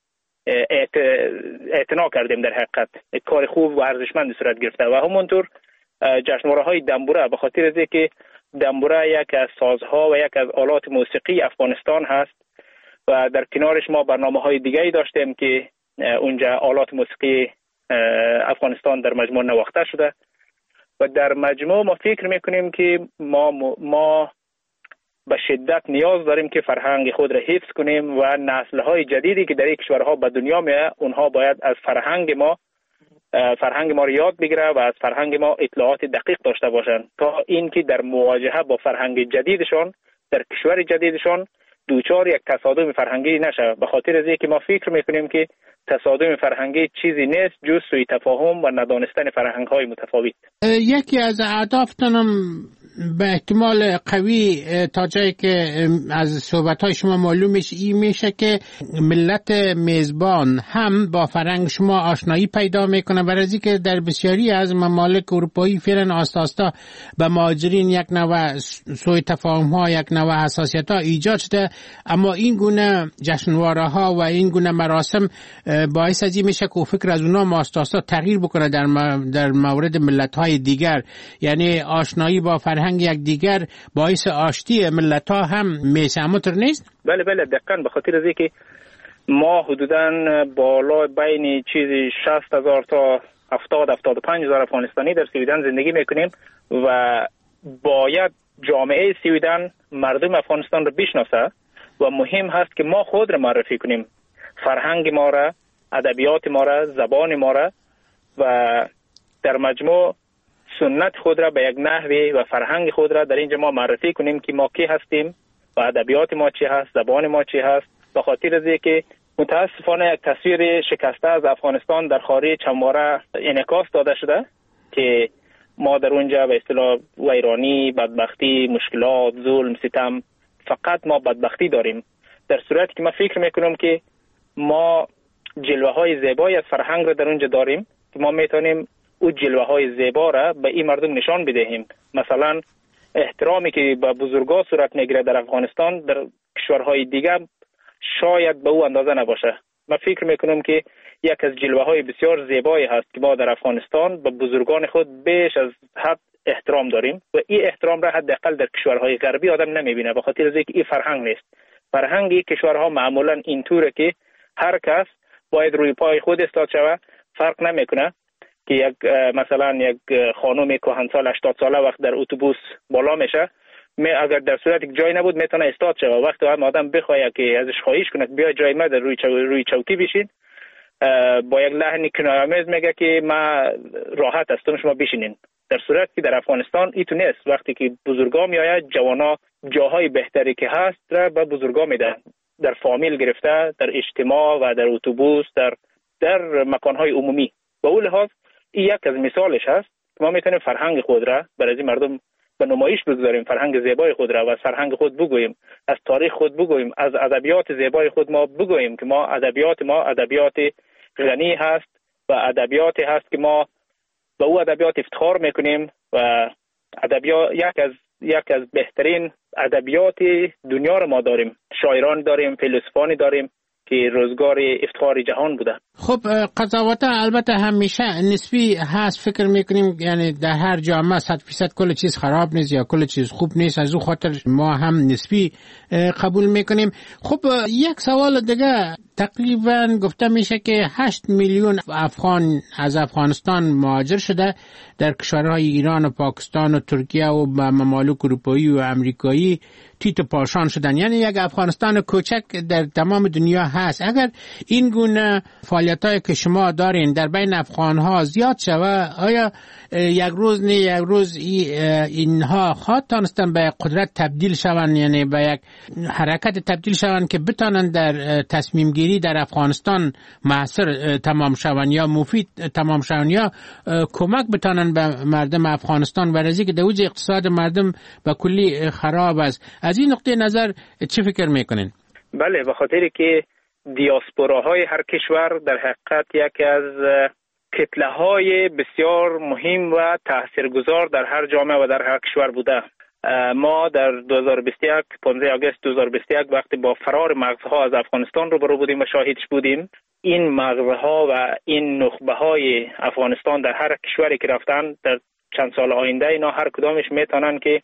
اعتنا کردیم، در حقیقت یک کار خوب و ارزشمند صورت گرفته. و همونطور جشنواره های دنبوره، به خاطر از اینکه دنبوره یک از سازها و یک از آلات موسیقی افغانستان هست و در کنارش ما برنامه های دیگری داشتیم که اونجا آلات موسیقی افغانستان در مجموع نواخته شده، و در مجموع ما فکر میکنیم که ما ما به شدت نیاز داریم که فرهنگ خود را حفظ کنیم و نسل‌های جدیدی که در این کشورها به دنیا میاد اونها باید از فرهنگ ما فرهنگ ما را یاد بگیره و از فرهنگ ما اطلاعات دقیق داشته باشند تا اینکه در مواجهه با فرهنگ جدیدشان در کشور جدیدشان دوچار یک تصادم فرهنگی نشه. به خاطر از اینکه ما فکر میکنیم که تصادم فرهنگی چیزی نیست جز سوء تفاهم و ندانستن فرهنگ‌های متفاوت. یکی از اهدافتانم به احتمال قوی تا جایی که از صحبت‌های شما معلوم میشه این میشه که ملت میزبان هم با فرهنگ شما آشنایی پیدا میکنه، برای اینکه در بسیاری از ممالک اروپایی فعلا آستا آستا به مهاجرین یک نوع سوء تفاهم‌ها، یک نوع حساسیت‌ها ایجاد شده، اما این گونه جشنواره‌ها و این گونه مراسم باعث از این میشه که فکر از اونها آستا آستا تغییر بکنه در در مورد ملت‌های دیگر، یعنی آشنایی با فرهنگ یک دیگر باعث آشتی ملت‌ها هم میشه. همونطور نیست؟ بله بله دقیقاً. به خاطر از اینکه ما حدوداً بالا بین چیزی شصت هزار تا هفتاد هفتاد و پنج هزار افغانستانی در سویدن زندگی میکنیم و باید جامعه سویدن مردم افغانستان رو بشناسه و مهم هست که ما خود رو معرفی کنیم، فرهنگ ما را، ادبیات ما را، زبان ما را، و در مجموع سنت خود را به یک نحوی و فرهنگ خود را در اینجا ما معرفی کنیم که ما کی هستیم و ادبیات ما چی هست، زبان ما چی هست. به خاطر از اینکه متاسفانه یک تصویر شکسته از افغانستان در خارج چندباره انعکاس داده شده که ما در اونجا به اصطلاح ویرانی، بدبختی، مشکلات، ظلم، ستم، فقط ما بدبختی داریم، در صورتی که من فکر میکنم که ما جلوه های زیبایی از فرهنگ را در اونجا داریم که ما میتونیم او جلوه های زیبا را به این مردم نشان بدهیم. مثلا احترامی که به بزرگا صورت میگیره در افغانستان در کشورهای دیگه شاید به او اندازه نباشه. من فکر میکنم که یک از جلوه های بسیار زیبایی هست که ما در افغانستان به بزرگان خود بیش از حد احترام داریم و این احترام را حداقل در کشورهای غربی آدم نمیبینه، به خاطر اینکه این فرهنگ نیست. فرهنگی کشورها معمولا اینطوره که هر کس باید روی پای خود استاد شود. فرق نمیکنه که یک مثلا یک خانم کهنسال هشتاد ساله وقت در اتوبوس بالا میشه، می اگر در صورت یک جای نبود میتونه استاد شه. وقتی هم آدم بخواد که ازش خواهش کنه بیا جای ما در روی چو... روی چوکی بشین، با یک لحن کنایه‌آمیز میگه که ما راحت هستم شما بشینین. در صورتی که در افغانستان ایتو نیست. وقتی که بزرگا میآید جوانا جاهای بهتری که هست را به بزرگا میدن، در فامیل گرفته، در اجتماع و در اتوبوس، در در مکانهای عمومی. به اون لحاظ این یک از مثالش هست. ما میتونیم فرهنگ خود را برای مردم به نمایش بگذاریم، فرهنگ زیبای خود را و از فرهنگ خود بگوییم، از تاریخ خود بگوییم، از ادبیات زیبای خود ما بگوییم که ما ادبیات ما ادبیات غنی هست و ادبیاتی هست که ما به او ادبیات افتخار میکنیم و ادبیات یک از یک از بهترین ادبیات دنیا رو ما داریم. شاعران داریم، فیلسوفانی داریم که روزگار افتخار جهان بوده. خب قضاوت البته همیشه نسبی هست. فکر میکنیم یعنی در هر جامعه صد فیصد کل چیز خراب نیست یا کل چیز خوب نیست، از او خاطر ما هم نسبی قبول میکنیم. خب یک سوال دیگه، تقریبا گفته میشه که هشت میلیون افغان از افغانستان مهاجر شده در کشورهای ایران و پاکستان و ترکیه و ممالک اروپایی و امریکایی تیت و پاشان شدن. یعنی یک افغانستان کوچک در تمام دنیا هست. اگر این گونه فعالیتایی که شما دارین در بین افغانها زیاد شوه، آیا یک روز نه یک روز اینها خواهد تانستن به قدرت تبدیل شوند، یعنی به یک حرکت تبدیل شوند که بتانند در تصمیم گیری در افغانستان موثر تمام شوند یا مفید تمام شوند یا کمک بتانند به مردم افغانستان، ورزی که دوج اقتصاد مردم به کلی خراب است. از این نقطه نظر چه فکر میکنین؟ بله، به خاطر که دیاسپوراهای هر کشور در حقیقت یکی از کتله های بسیار مهم و تاثیرگذار در هر جامعه و در هر کشور بوده. ما در دو هزار و بیست و یک پانزده آگوست دو هزار و بیست و یک وقتی با فرار مغزها از افغانستان روبرو بودیم و شاهدش بودیم، این مغزها و این نخبه های افغانستان در هر کشوری که رفتن در چند سال آینده اینا هر کدامش میتونن که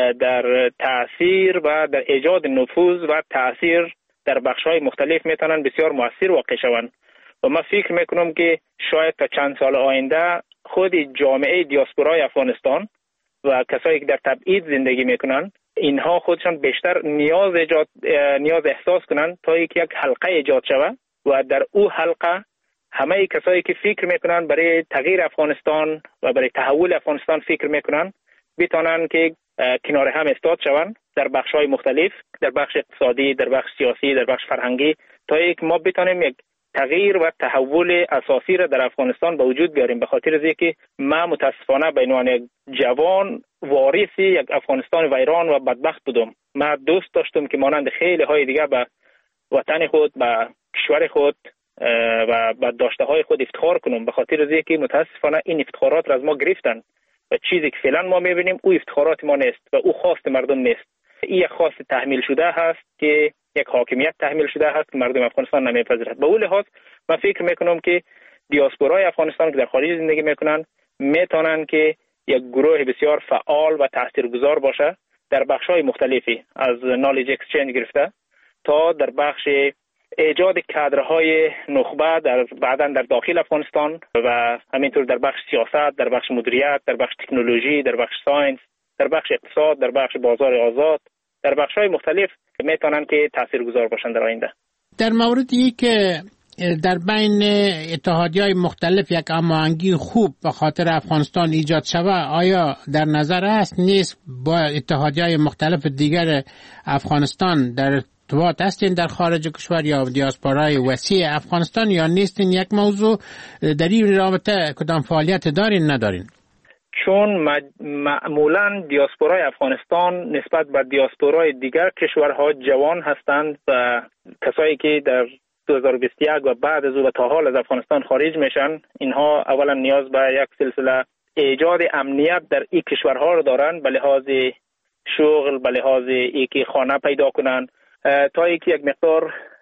در تأثیر و در ایجاد نفوذ و تأثیر در بخش‌های مختلف میتونن بسیار مؤثر واقع شوند. و من فکر میکنم که شاید تا چند سال آینده خود جامعه دیاسپورای افغانستان و کسایی که در تبعید زندگی میکنن اینها خودشان بیشتر نیاز ایجاد نیاز احساس کنن تا یک یک حلقه ایجاد شود و در او حلقه همه کسایی که فکر میکنن برای تغییر افغانستان و برای تحول افغانستان فکر میکنن بتونن که کنار هم استاد شوند در بخش‌های مختلف، در بخش اقتصادی، در بخش سیاسی، در بخش فرهنگی، تا یک ما بتونیم یک تغییر و تحول اساسی را در افغانستان به وجود بیاریم. به خاطر اینکه ما متاسفانه به عنوان یک جوان وارث یک افغانستان ویران و بدبخت بودم. ما دوست داشتم که مانند خیلی های دیگه به وطن خود، به کشور خود و به داشته های خود افتخار کنم. به خاطر اینکه متاسفانه این افتخارات را از ما گرفتن و چیزی که فعلا ما میبینیم او افتخارات ما نیست و او خواست مردم نیست. این یک خواست تحمیل شده هست که یک حاکمیت تحمیل شده هست که مردم افغانستان نمیپذیرد. به اون لحاظ من فکر میکنم که دیاسپورای افغانستان که در خارج زندگی میکنن میتونن که یک گروه بسیار فعال و تاثیرگذار باشه در بخش‌های مختلفی، از نالج اکسچنج گرفته تا در بخش ایجاد کادرهای نخبه در بعداً در داخل افغانستان و همینطور در بخش سیاست، در بخش مدیریت، در بخش تکنولوژی، در بخش ساینس، در بخش اقتصاد، در بخش بازار آزاد، در بخش‌های مختلف میتونن که تاثیرگذار باشن در آینده. در موردی که در بین اتحادیه‌های مختلف یک هماهنگی خوب به خاطر افغانستان ایجاد شود، آیا در نظر است نیست با اتحادیه‌های مختلف دیگر افغانستان در ارتباط هستین در خارج کشور یا دیاسپورای وسیع افغانستان یا نیستین؟ یک موضوع در این رابطه کدام فعالیت دارین ندارین؟ چون معمولا دیاسپورای افغانستان نسبت به دیاسپورای دیگر کشورها جوان هستند و کسایی که در دو هزار و بیست و یک و بعد از او و تا حال از افغانستان خارج میشن، اینها اولا نیاز به یک سلسله ایجاد امنیت در این کشورها رو دارن، به لحاظ شغل، به لحاظ اینکه خانه پیدا کنن، تا اینکه یک مقدار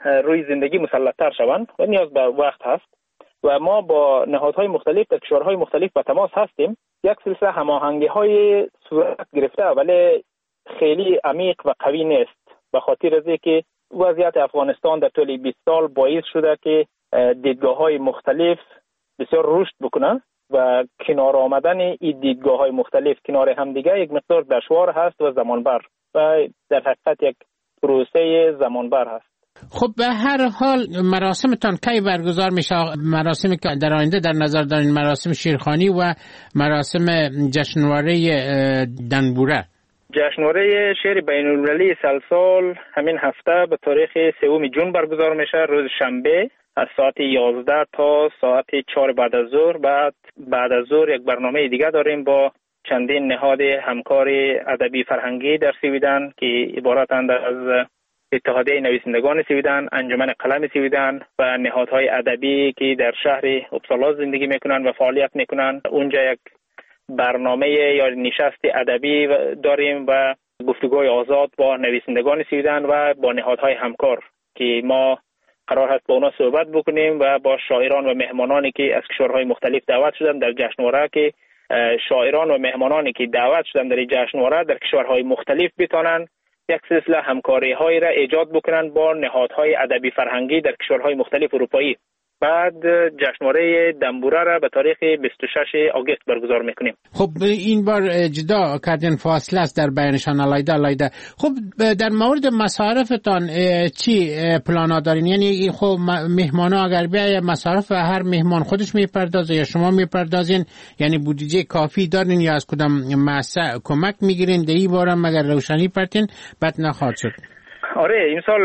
روی زندگی مسلط‌تر شوند و نیاز به وقت هست و ما با نهادهای مختلف در کشورهای مختلف به تماس هستیم. یک سلسله هماهنگی‌های صورت گرفته ولی خیلی عمیق و قوی نیست، به خاطر از اینکه وضعیت افغانستان در طول بیست سال باعث شده که دیدگاه‌های مختلف بسیار رشد بکنه و کنار آمدن این دیدگاه‌های مختلف کنار هم دیگه یک مقدار دشوار هست و زمانبر و در حقیقت یک پروسه زمانبر هست. خب به هر حال مراسمتان کی برگزار میشه؟ مراسمی که در آینده در نظر دارین مراسم شیرخوانی و مراسم جشنواره دنبوره. جشنواره شعر بین‌المللی سلسال همین هفته به تاریخ سوم جون برگزار میشه، روز شنبه از ساعت یازده تا ساعت چهار بعد از ظهر. بعد بعد از ظهر یک برنامه دیگه داریم با چندین نهاد همکار ادبی فرهنگی در سویدن که عبارتند از اتحادیه نویسندگان سویدن، انجمن قلم سویدن و نهادهای ادبی که در شهر اپسالا زندگی میکنن و فعالیت میکنن. اونجا یک برنامه یا نشست ادبی داریم و گفتگوی آزاد با نویسندگان سویدن و با نهادهای همکار که ما قرار هست با اونا صحبت بکنیم و با شاعران و مهمانانی که از کشورهای مختلف دعوت شدن در جشنواره، که شاعران و مهمانانی که دعوت شدن در جشنواره در کشورهای مختلف بتونن یک سلسله همکاری هایی را ایجاد بکنن با نهادهای ادبی فرهنگی در کشورهای مختلف اروپایی. بعد جشنواره دنبوره را به تاریخ بیست و شش آگوست برگزار میکنیم. خب این بار جدا کردن فاصله است در بینشان علایده علایده. خب در مورد مصارفتان چی پلانا دارین؟ یعنی خب مهمانا اگر بیاید مصارف هر مهمان خودش میپردازه یا شما میپردازین؟ یعنی بودجه کافی دارین یا از کدام مؤسسه کمک میگیرین؟ در این بار مگر روشنی پرتین بد نخواهد شد؟ آره این سال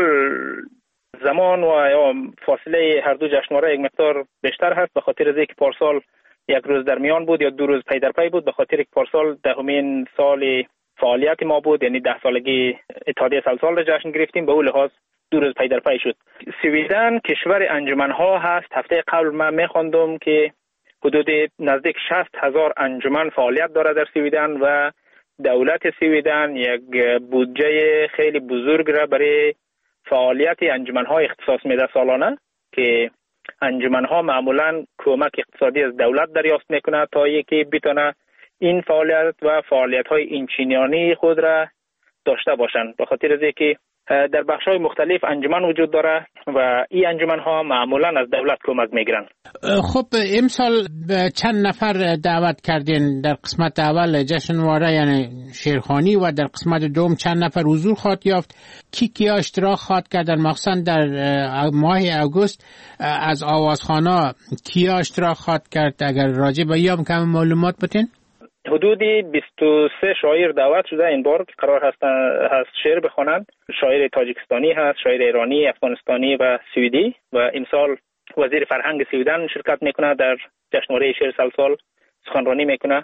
زمان و یا فاصله هر دو جشنواره یک مقدار بیشتر هست، به خاطر از اینکه پارسال یک روز در میان بود یا دو روز پی در پی بود، به خاطر که پارسال دهمین سال فعالیت ما بود، یعنی ده سالگی اتحادیه سلسال را جشن گرفتیم، به اون لحاظ دو روز پی در پی شد. سویدن کشور انجمن‌ها هست. هفته قبل من می‌خواندم که حدود نزدیک شصت هزار انجمن فعالیت داره در سویدن و دولت سویدن یک بودجه خیلی بزرگ را برای فعالیت انجمن‌ها اختصاص میده سالانه، که انجمن‌ها معمولاً کمک اقتصادی از دولت دریافت میکنه تا اینکه بتونه این فعالیت و فعالیت‌های انچینیانی خود را داشته باشند. به خاطر از اینکه در بخش‌های مختلف انجمن وجود داره و این انجمن‌ها معمولاً از دولت کمک میگیرن. خب امسال چند نفر دعوت کردین در قسمت اول جشنواره یعنی شیرخوانی و در قسمت دوم چند نفر حضور خواهد یافت؟ کی کیا اشتراک خواهد کردن؟ مخصوصا در ماه آگوست از آوازخوانا کیا اشتراک خواهد کرد؟ اگر راجع به یام کم معلومات بتین؟ حدودی بیست و سه شاعر دعوت شده این بار که قرار هست هست شعر بخونند. شاعر تاجیکستانی هست، شاعر ایرانی، افغانستانی و سوئدی. و امسال وزیر فرهنگ سویدن شرکت میکنه در جشنواره شعر سلسال، سخنرانی میکنه.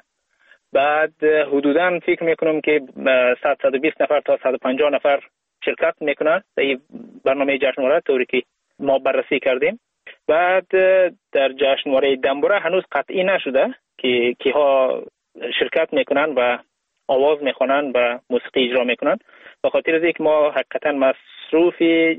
بعد حدوداً فکر میکنم که صد تا صد و بیست نفر تا صد و پنجاه نفر شرکت میکنه در این برنامه جشنواره طوری که ما بررسی کردیم. بعد در جشنواره دنبوره هنوز قطعی نشده که کیها شرکت میکنن و آواز میخونن و موسیقی اجرا میکنن، به خاطر از اینکه ما حقیقتا مصروف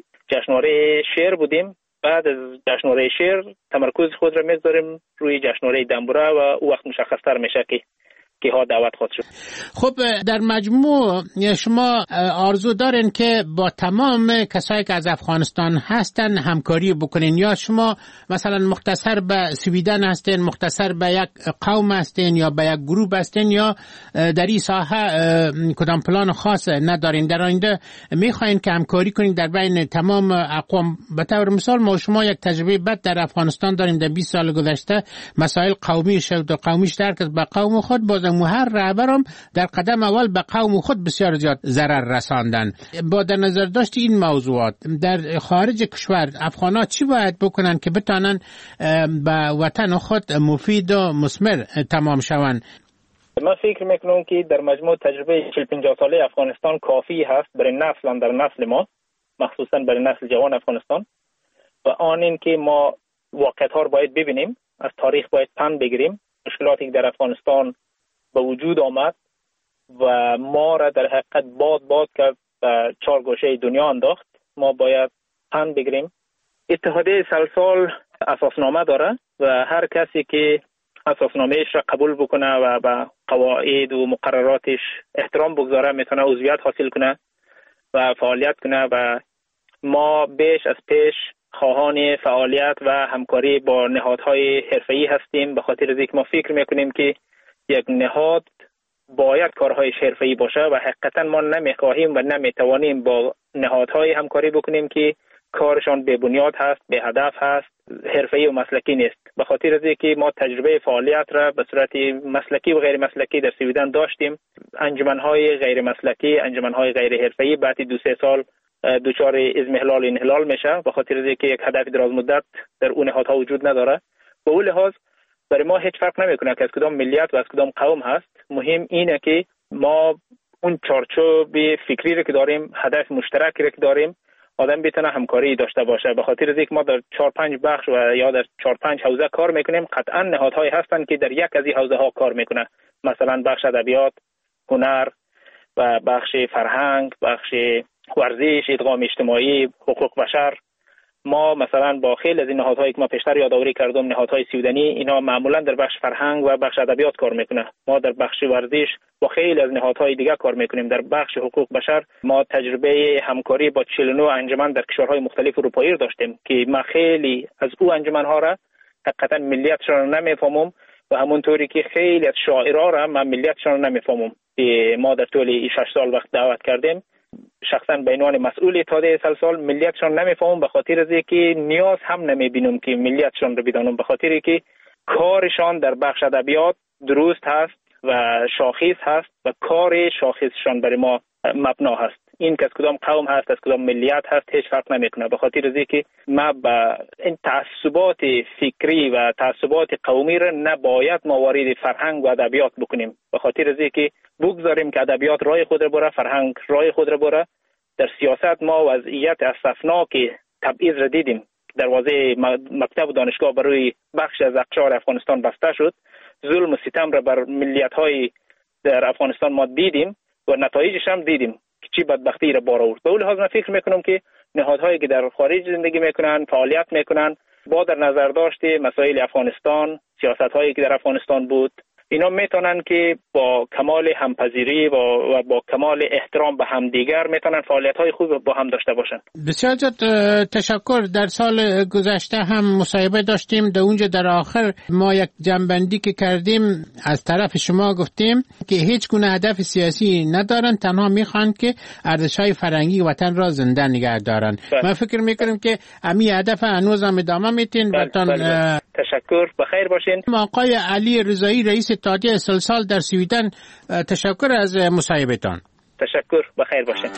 جشنواره شعر بودیم. بعد از جشنواره شعر تمرکز خود را میگذاریم روی جشنواره دنبوره و او وقت مشخص‌تر میشه که که ها دعوت خود شد. خب در مجموع شما آرزو دارین که با تمام کسایی که از افغانستان هستن همکاری بکنین، یا شما مثلا مختصر به سویدن هستین، مختصر به یک قوم هستین یا به یک گروه هستین، یا در این ساحه کدام پلان خاص ندارین؟ در آینده میخواین که همکاری کنین در بین تمام اقوام؟ به طور مثال ما شما یک تجربه بد در افغانستان دارین، در بیست سال گذشته مسائل قومی شد و قومیش درک به قوم خود، باز هر رهبرم در قدم اول به قوم خود بسیار زیاد ضرر رساندن. با در نظر داشت این موضوعات در خارج کشور افغانا چی باید بکنن که بتانن به وطن خود مفید و مثمر تمام شوند؟ من فکر میکنم که در مجموع تجربه چهل پنجاه ساله افغانستان کافی هست برای نسل در نسل ما، مخصوصا برای نسل جوان افغانستان، و آن این که ما واقعیت ها رو باید ببینیم، از تاریخ باید پند بگیریم. مشکلاتی که در افغانستان به وجود آمد و ما را در حقیقت باد باد کرد و چهار گوشه دنیا انداخت. ما باید پند بگیریم. اتحادیه سلسال اساسنامه داره و هر کسی که اساسنامهش را قبول بکنه و به قواعد و مقرراتش احترام بگذاره میتونه عضویت حاصل کنه و فعالیت کنه و ما بیش از پیش خواهان فعالیت و همکاری با نهادهای حرفه‌ای هستیم، به خاطر از اینکه ما فکر میکنیم که یک نهاد باید کارهای حرفه‌ای باشه و حقیقتا ما نمیخواهیم و نمیتوانیم با نهادهای همکاری بکنیم که کارشان به بنیاد هست، به هدف هست، حرفه‌ای و مسلکی نیست. به خاطر از اینکه ما تجربه فعالیت را به صورت مسلکی و غیر مسلکی در سویدن داشتیم، انجمن‌های غیر مسلکی، انجمن‌های غیر حرفه‌ای بعد دو سه سال دوچار اضمحلال انحلال میشه، به خاطر از اینکه یک هدف دراز مدت در اون نهادها وجود نداره. به اون لحاظ برای ما هیچ فرق نمیکنه که از کدام ملیت و از کدام قوم هست. مهم اینه که ما اون چارچوب فکری رو که داریم، هدف مشترکی رو که داریم، آدم بتونه همکاری داشته باشه. به خاطر از اینکه ما در چهار پنج بخش و یا در چهار پنج حوزه کار میکنیم، قطعا نهادهایی هستن که در یک از این حوزه ها کار میکنه، مثلا بخش ادبیات، هنر و بخش فرهنگ، بخش ورزش، ادغام اجتماعی، حقوق بشر. ما مثلا با خیلی از این نهادهایی که ما پیشتر یادآوری کردم، نهادهای سویدنی، اینا معمولا در بخش فرهنگ و بخش ادبیات کار میکنه. ما در بخش ورزش با خیلی از نهادهای دیگه کار میکنیم. در بخش حقوق بشر ما تجربه همکاری با چهل و نه انجمن در کشورهای مختلف اروپایی داشتیم که ما خیلی از او انجمنها را حقیقتا ملیتشان را نمیفهمم و همونطوری که خیلی از شاعرها را من ملیتشان را نمیفهمم. ما در طول شش سال وقت دعوت کردیم، شخصا به عنوان مسئول اتحادیه سلسال ملیتشان نمیفهمم، به خاطر از اینکه نیاز هم نمیبینم که ملیتشان رو بدانم، به خاطر اینکه کارشان در بخش ادبیات درست هست و شاخص هست و کار شاخصشان برای ما مبنا هست. این که از کدام قوم هست، از کدام ملیت هست، هیچ فرق نمیکنه. به خاطر از اینکه ما با این تعصبات فکری و تعصبات قومی را نباید ما وارد فرهنگ و ادبیات بکنیم. به خاطر از اینکه بگذاریم که ادبیات راه خود را بره، فرهنگ راه خود را بره. در سیاست ما وضعیت اسفناک تبعیض را دیدیم. دروازه مکتب و دانشگاه برای بخش از اقشار افغانستان بسته شد. ظلم و ستم را بر ملیت‌های در افغانستان ما دیدیم و نتایجش هم دیدیم که چی بدبختی را بار آورد. به اون لحاظ من فکر میکنم که نهادهایی که در خارج زندگی میکنن، فعالیت میکنن، با در نظر داشته مسائل افغانستان، سیاست‌هایی که در افغانستان بود، اینا میتونن که با کمال همپذیری و, و با کمال احترام به همدیگر میتونن فعالیت‌های خوب با هم داشته باشن. بسیار زیاد تشکر. در سال گذشته هم مصاحبه داشتیم، در اونجا در آخر ما یک جنبندی که کردیم از طرف شما گفتیم که هیچ گونه هدف سیاسی ندارن، تنها میخوان که ارزش‌های فرهنگی وطن را زنده نگه دارن. من فکر میکنم که امی هدف هنوز هم ادامه میتین. تشکر، بخیر باشین. آقای علی رضایی رئیس اتحادیه سلسال در سویدن، تشکر از مصاحبهتان. تشکر، بخیر باشین.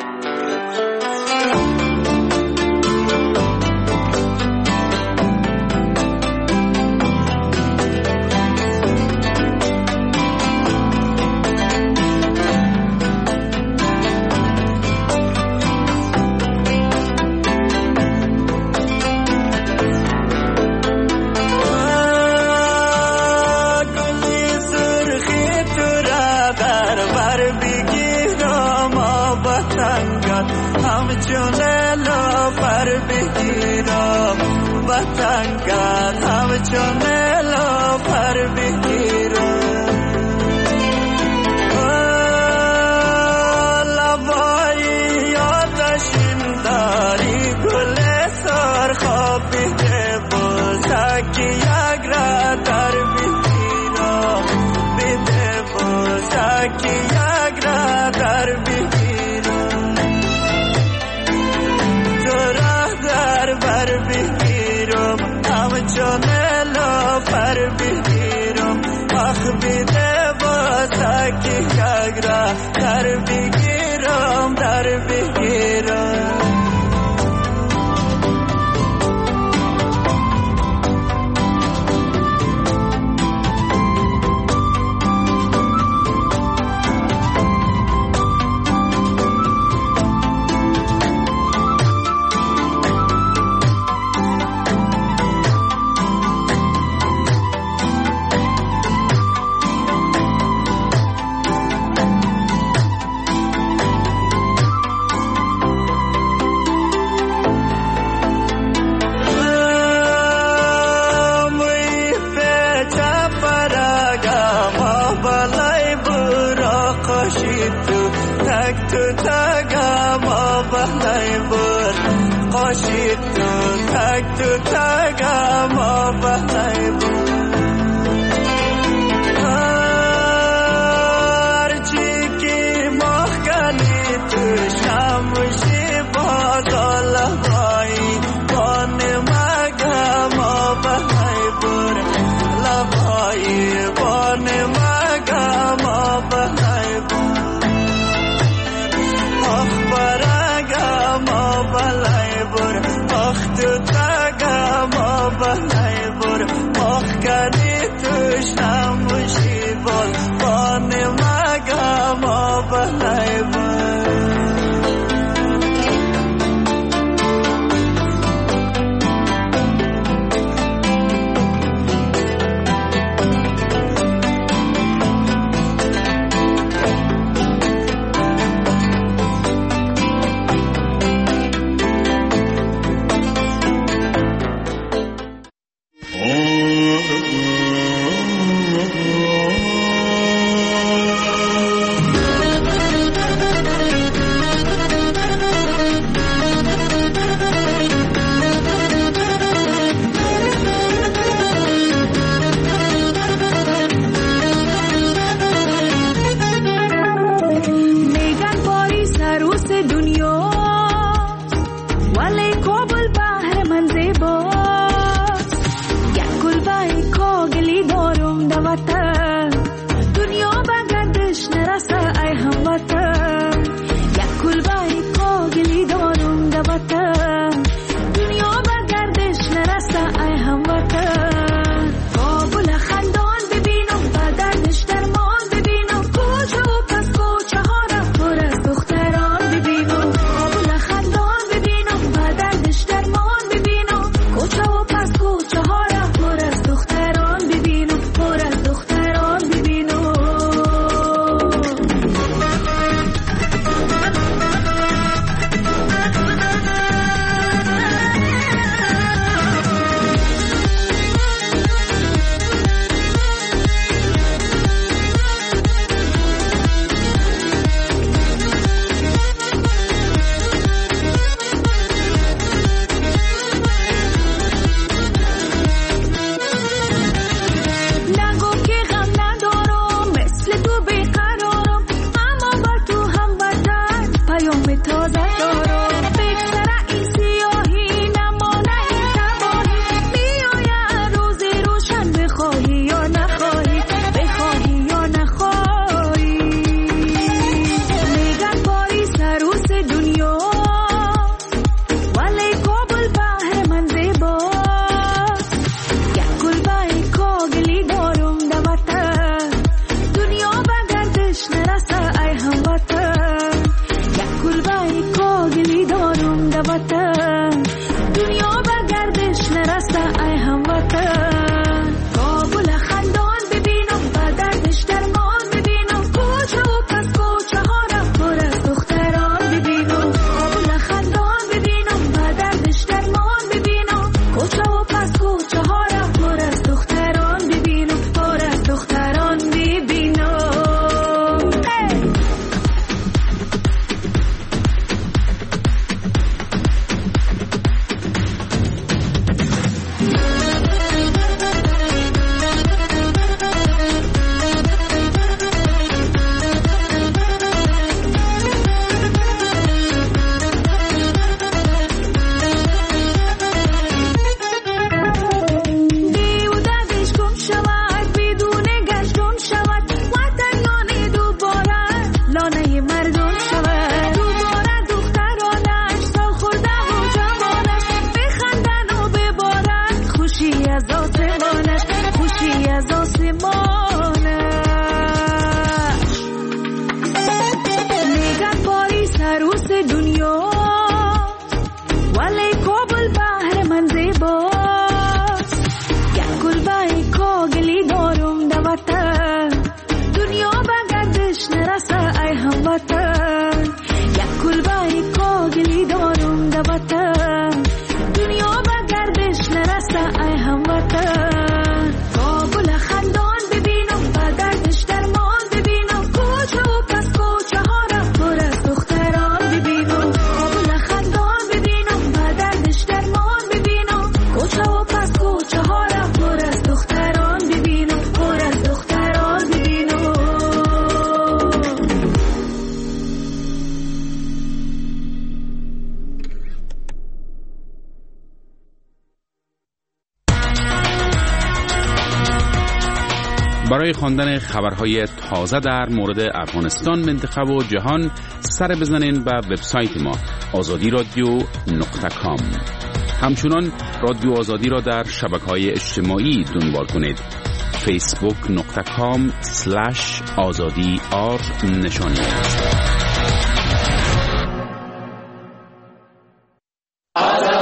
تگم آبهای بر قاشید تو تگ تو تگم آبهای بر هرچی که محکنی تو شمشی بادال بایی بان مگم آبهای بر لبایی بان مگم آبهای بر آخ برگم آبهای بر آخ تو تگم آبهای بر آخ کنی توش نموشی بال بان مگم آبهای بر برای خواندن خبرهای تازه در مورد افغانستان، منطقه و جهان سر بزنین به وبسایت ما آزادی رادیو نقطه کام. همچنان رادیو آزادی را در شبکه‌های اجتماعی دنبال کنید. فیسبوک نقطه کام سلش آزادی آر نشانی است.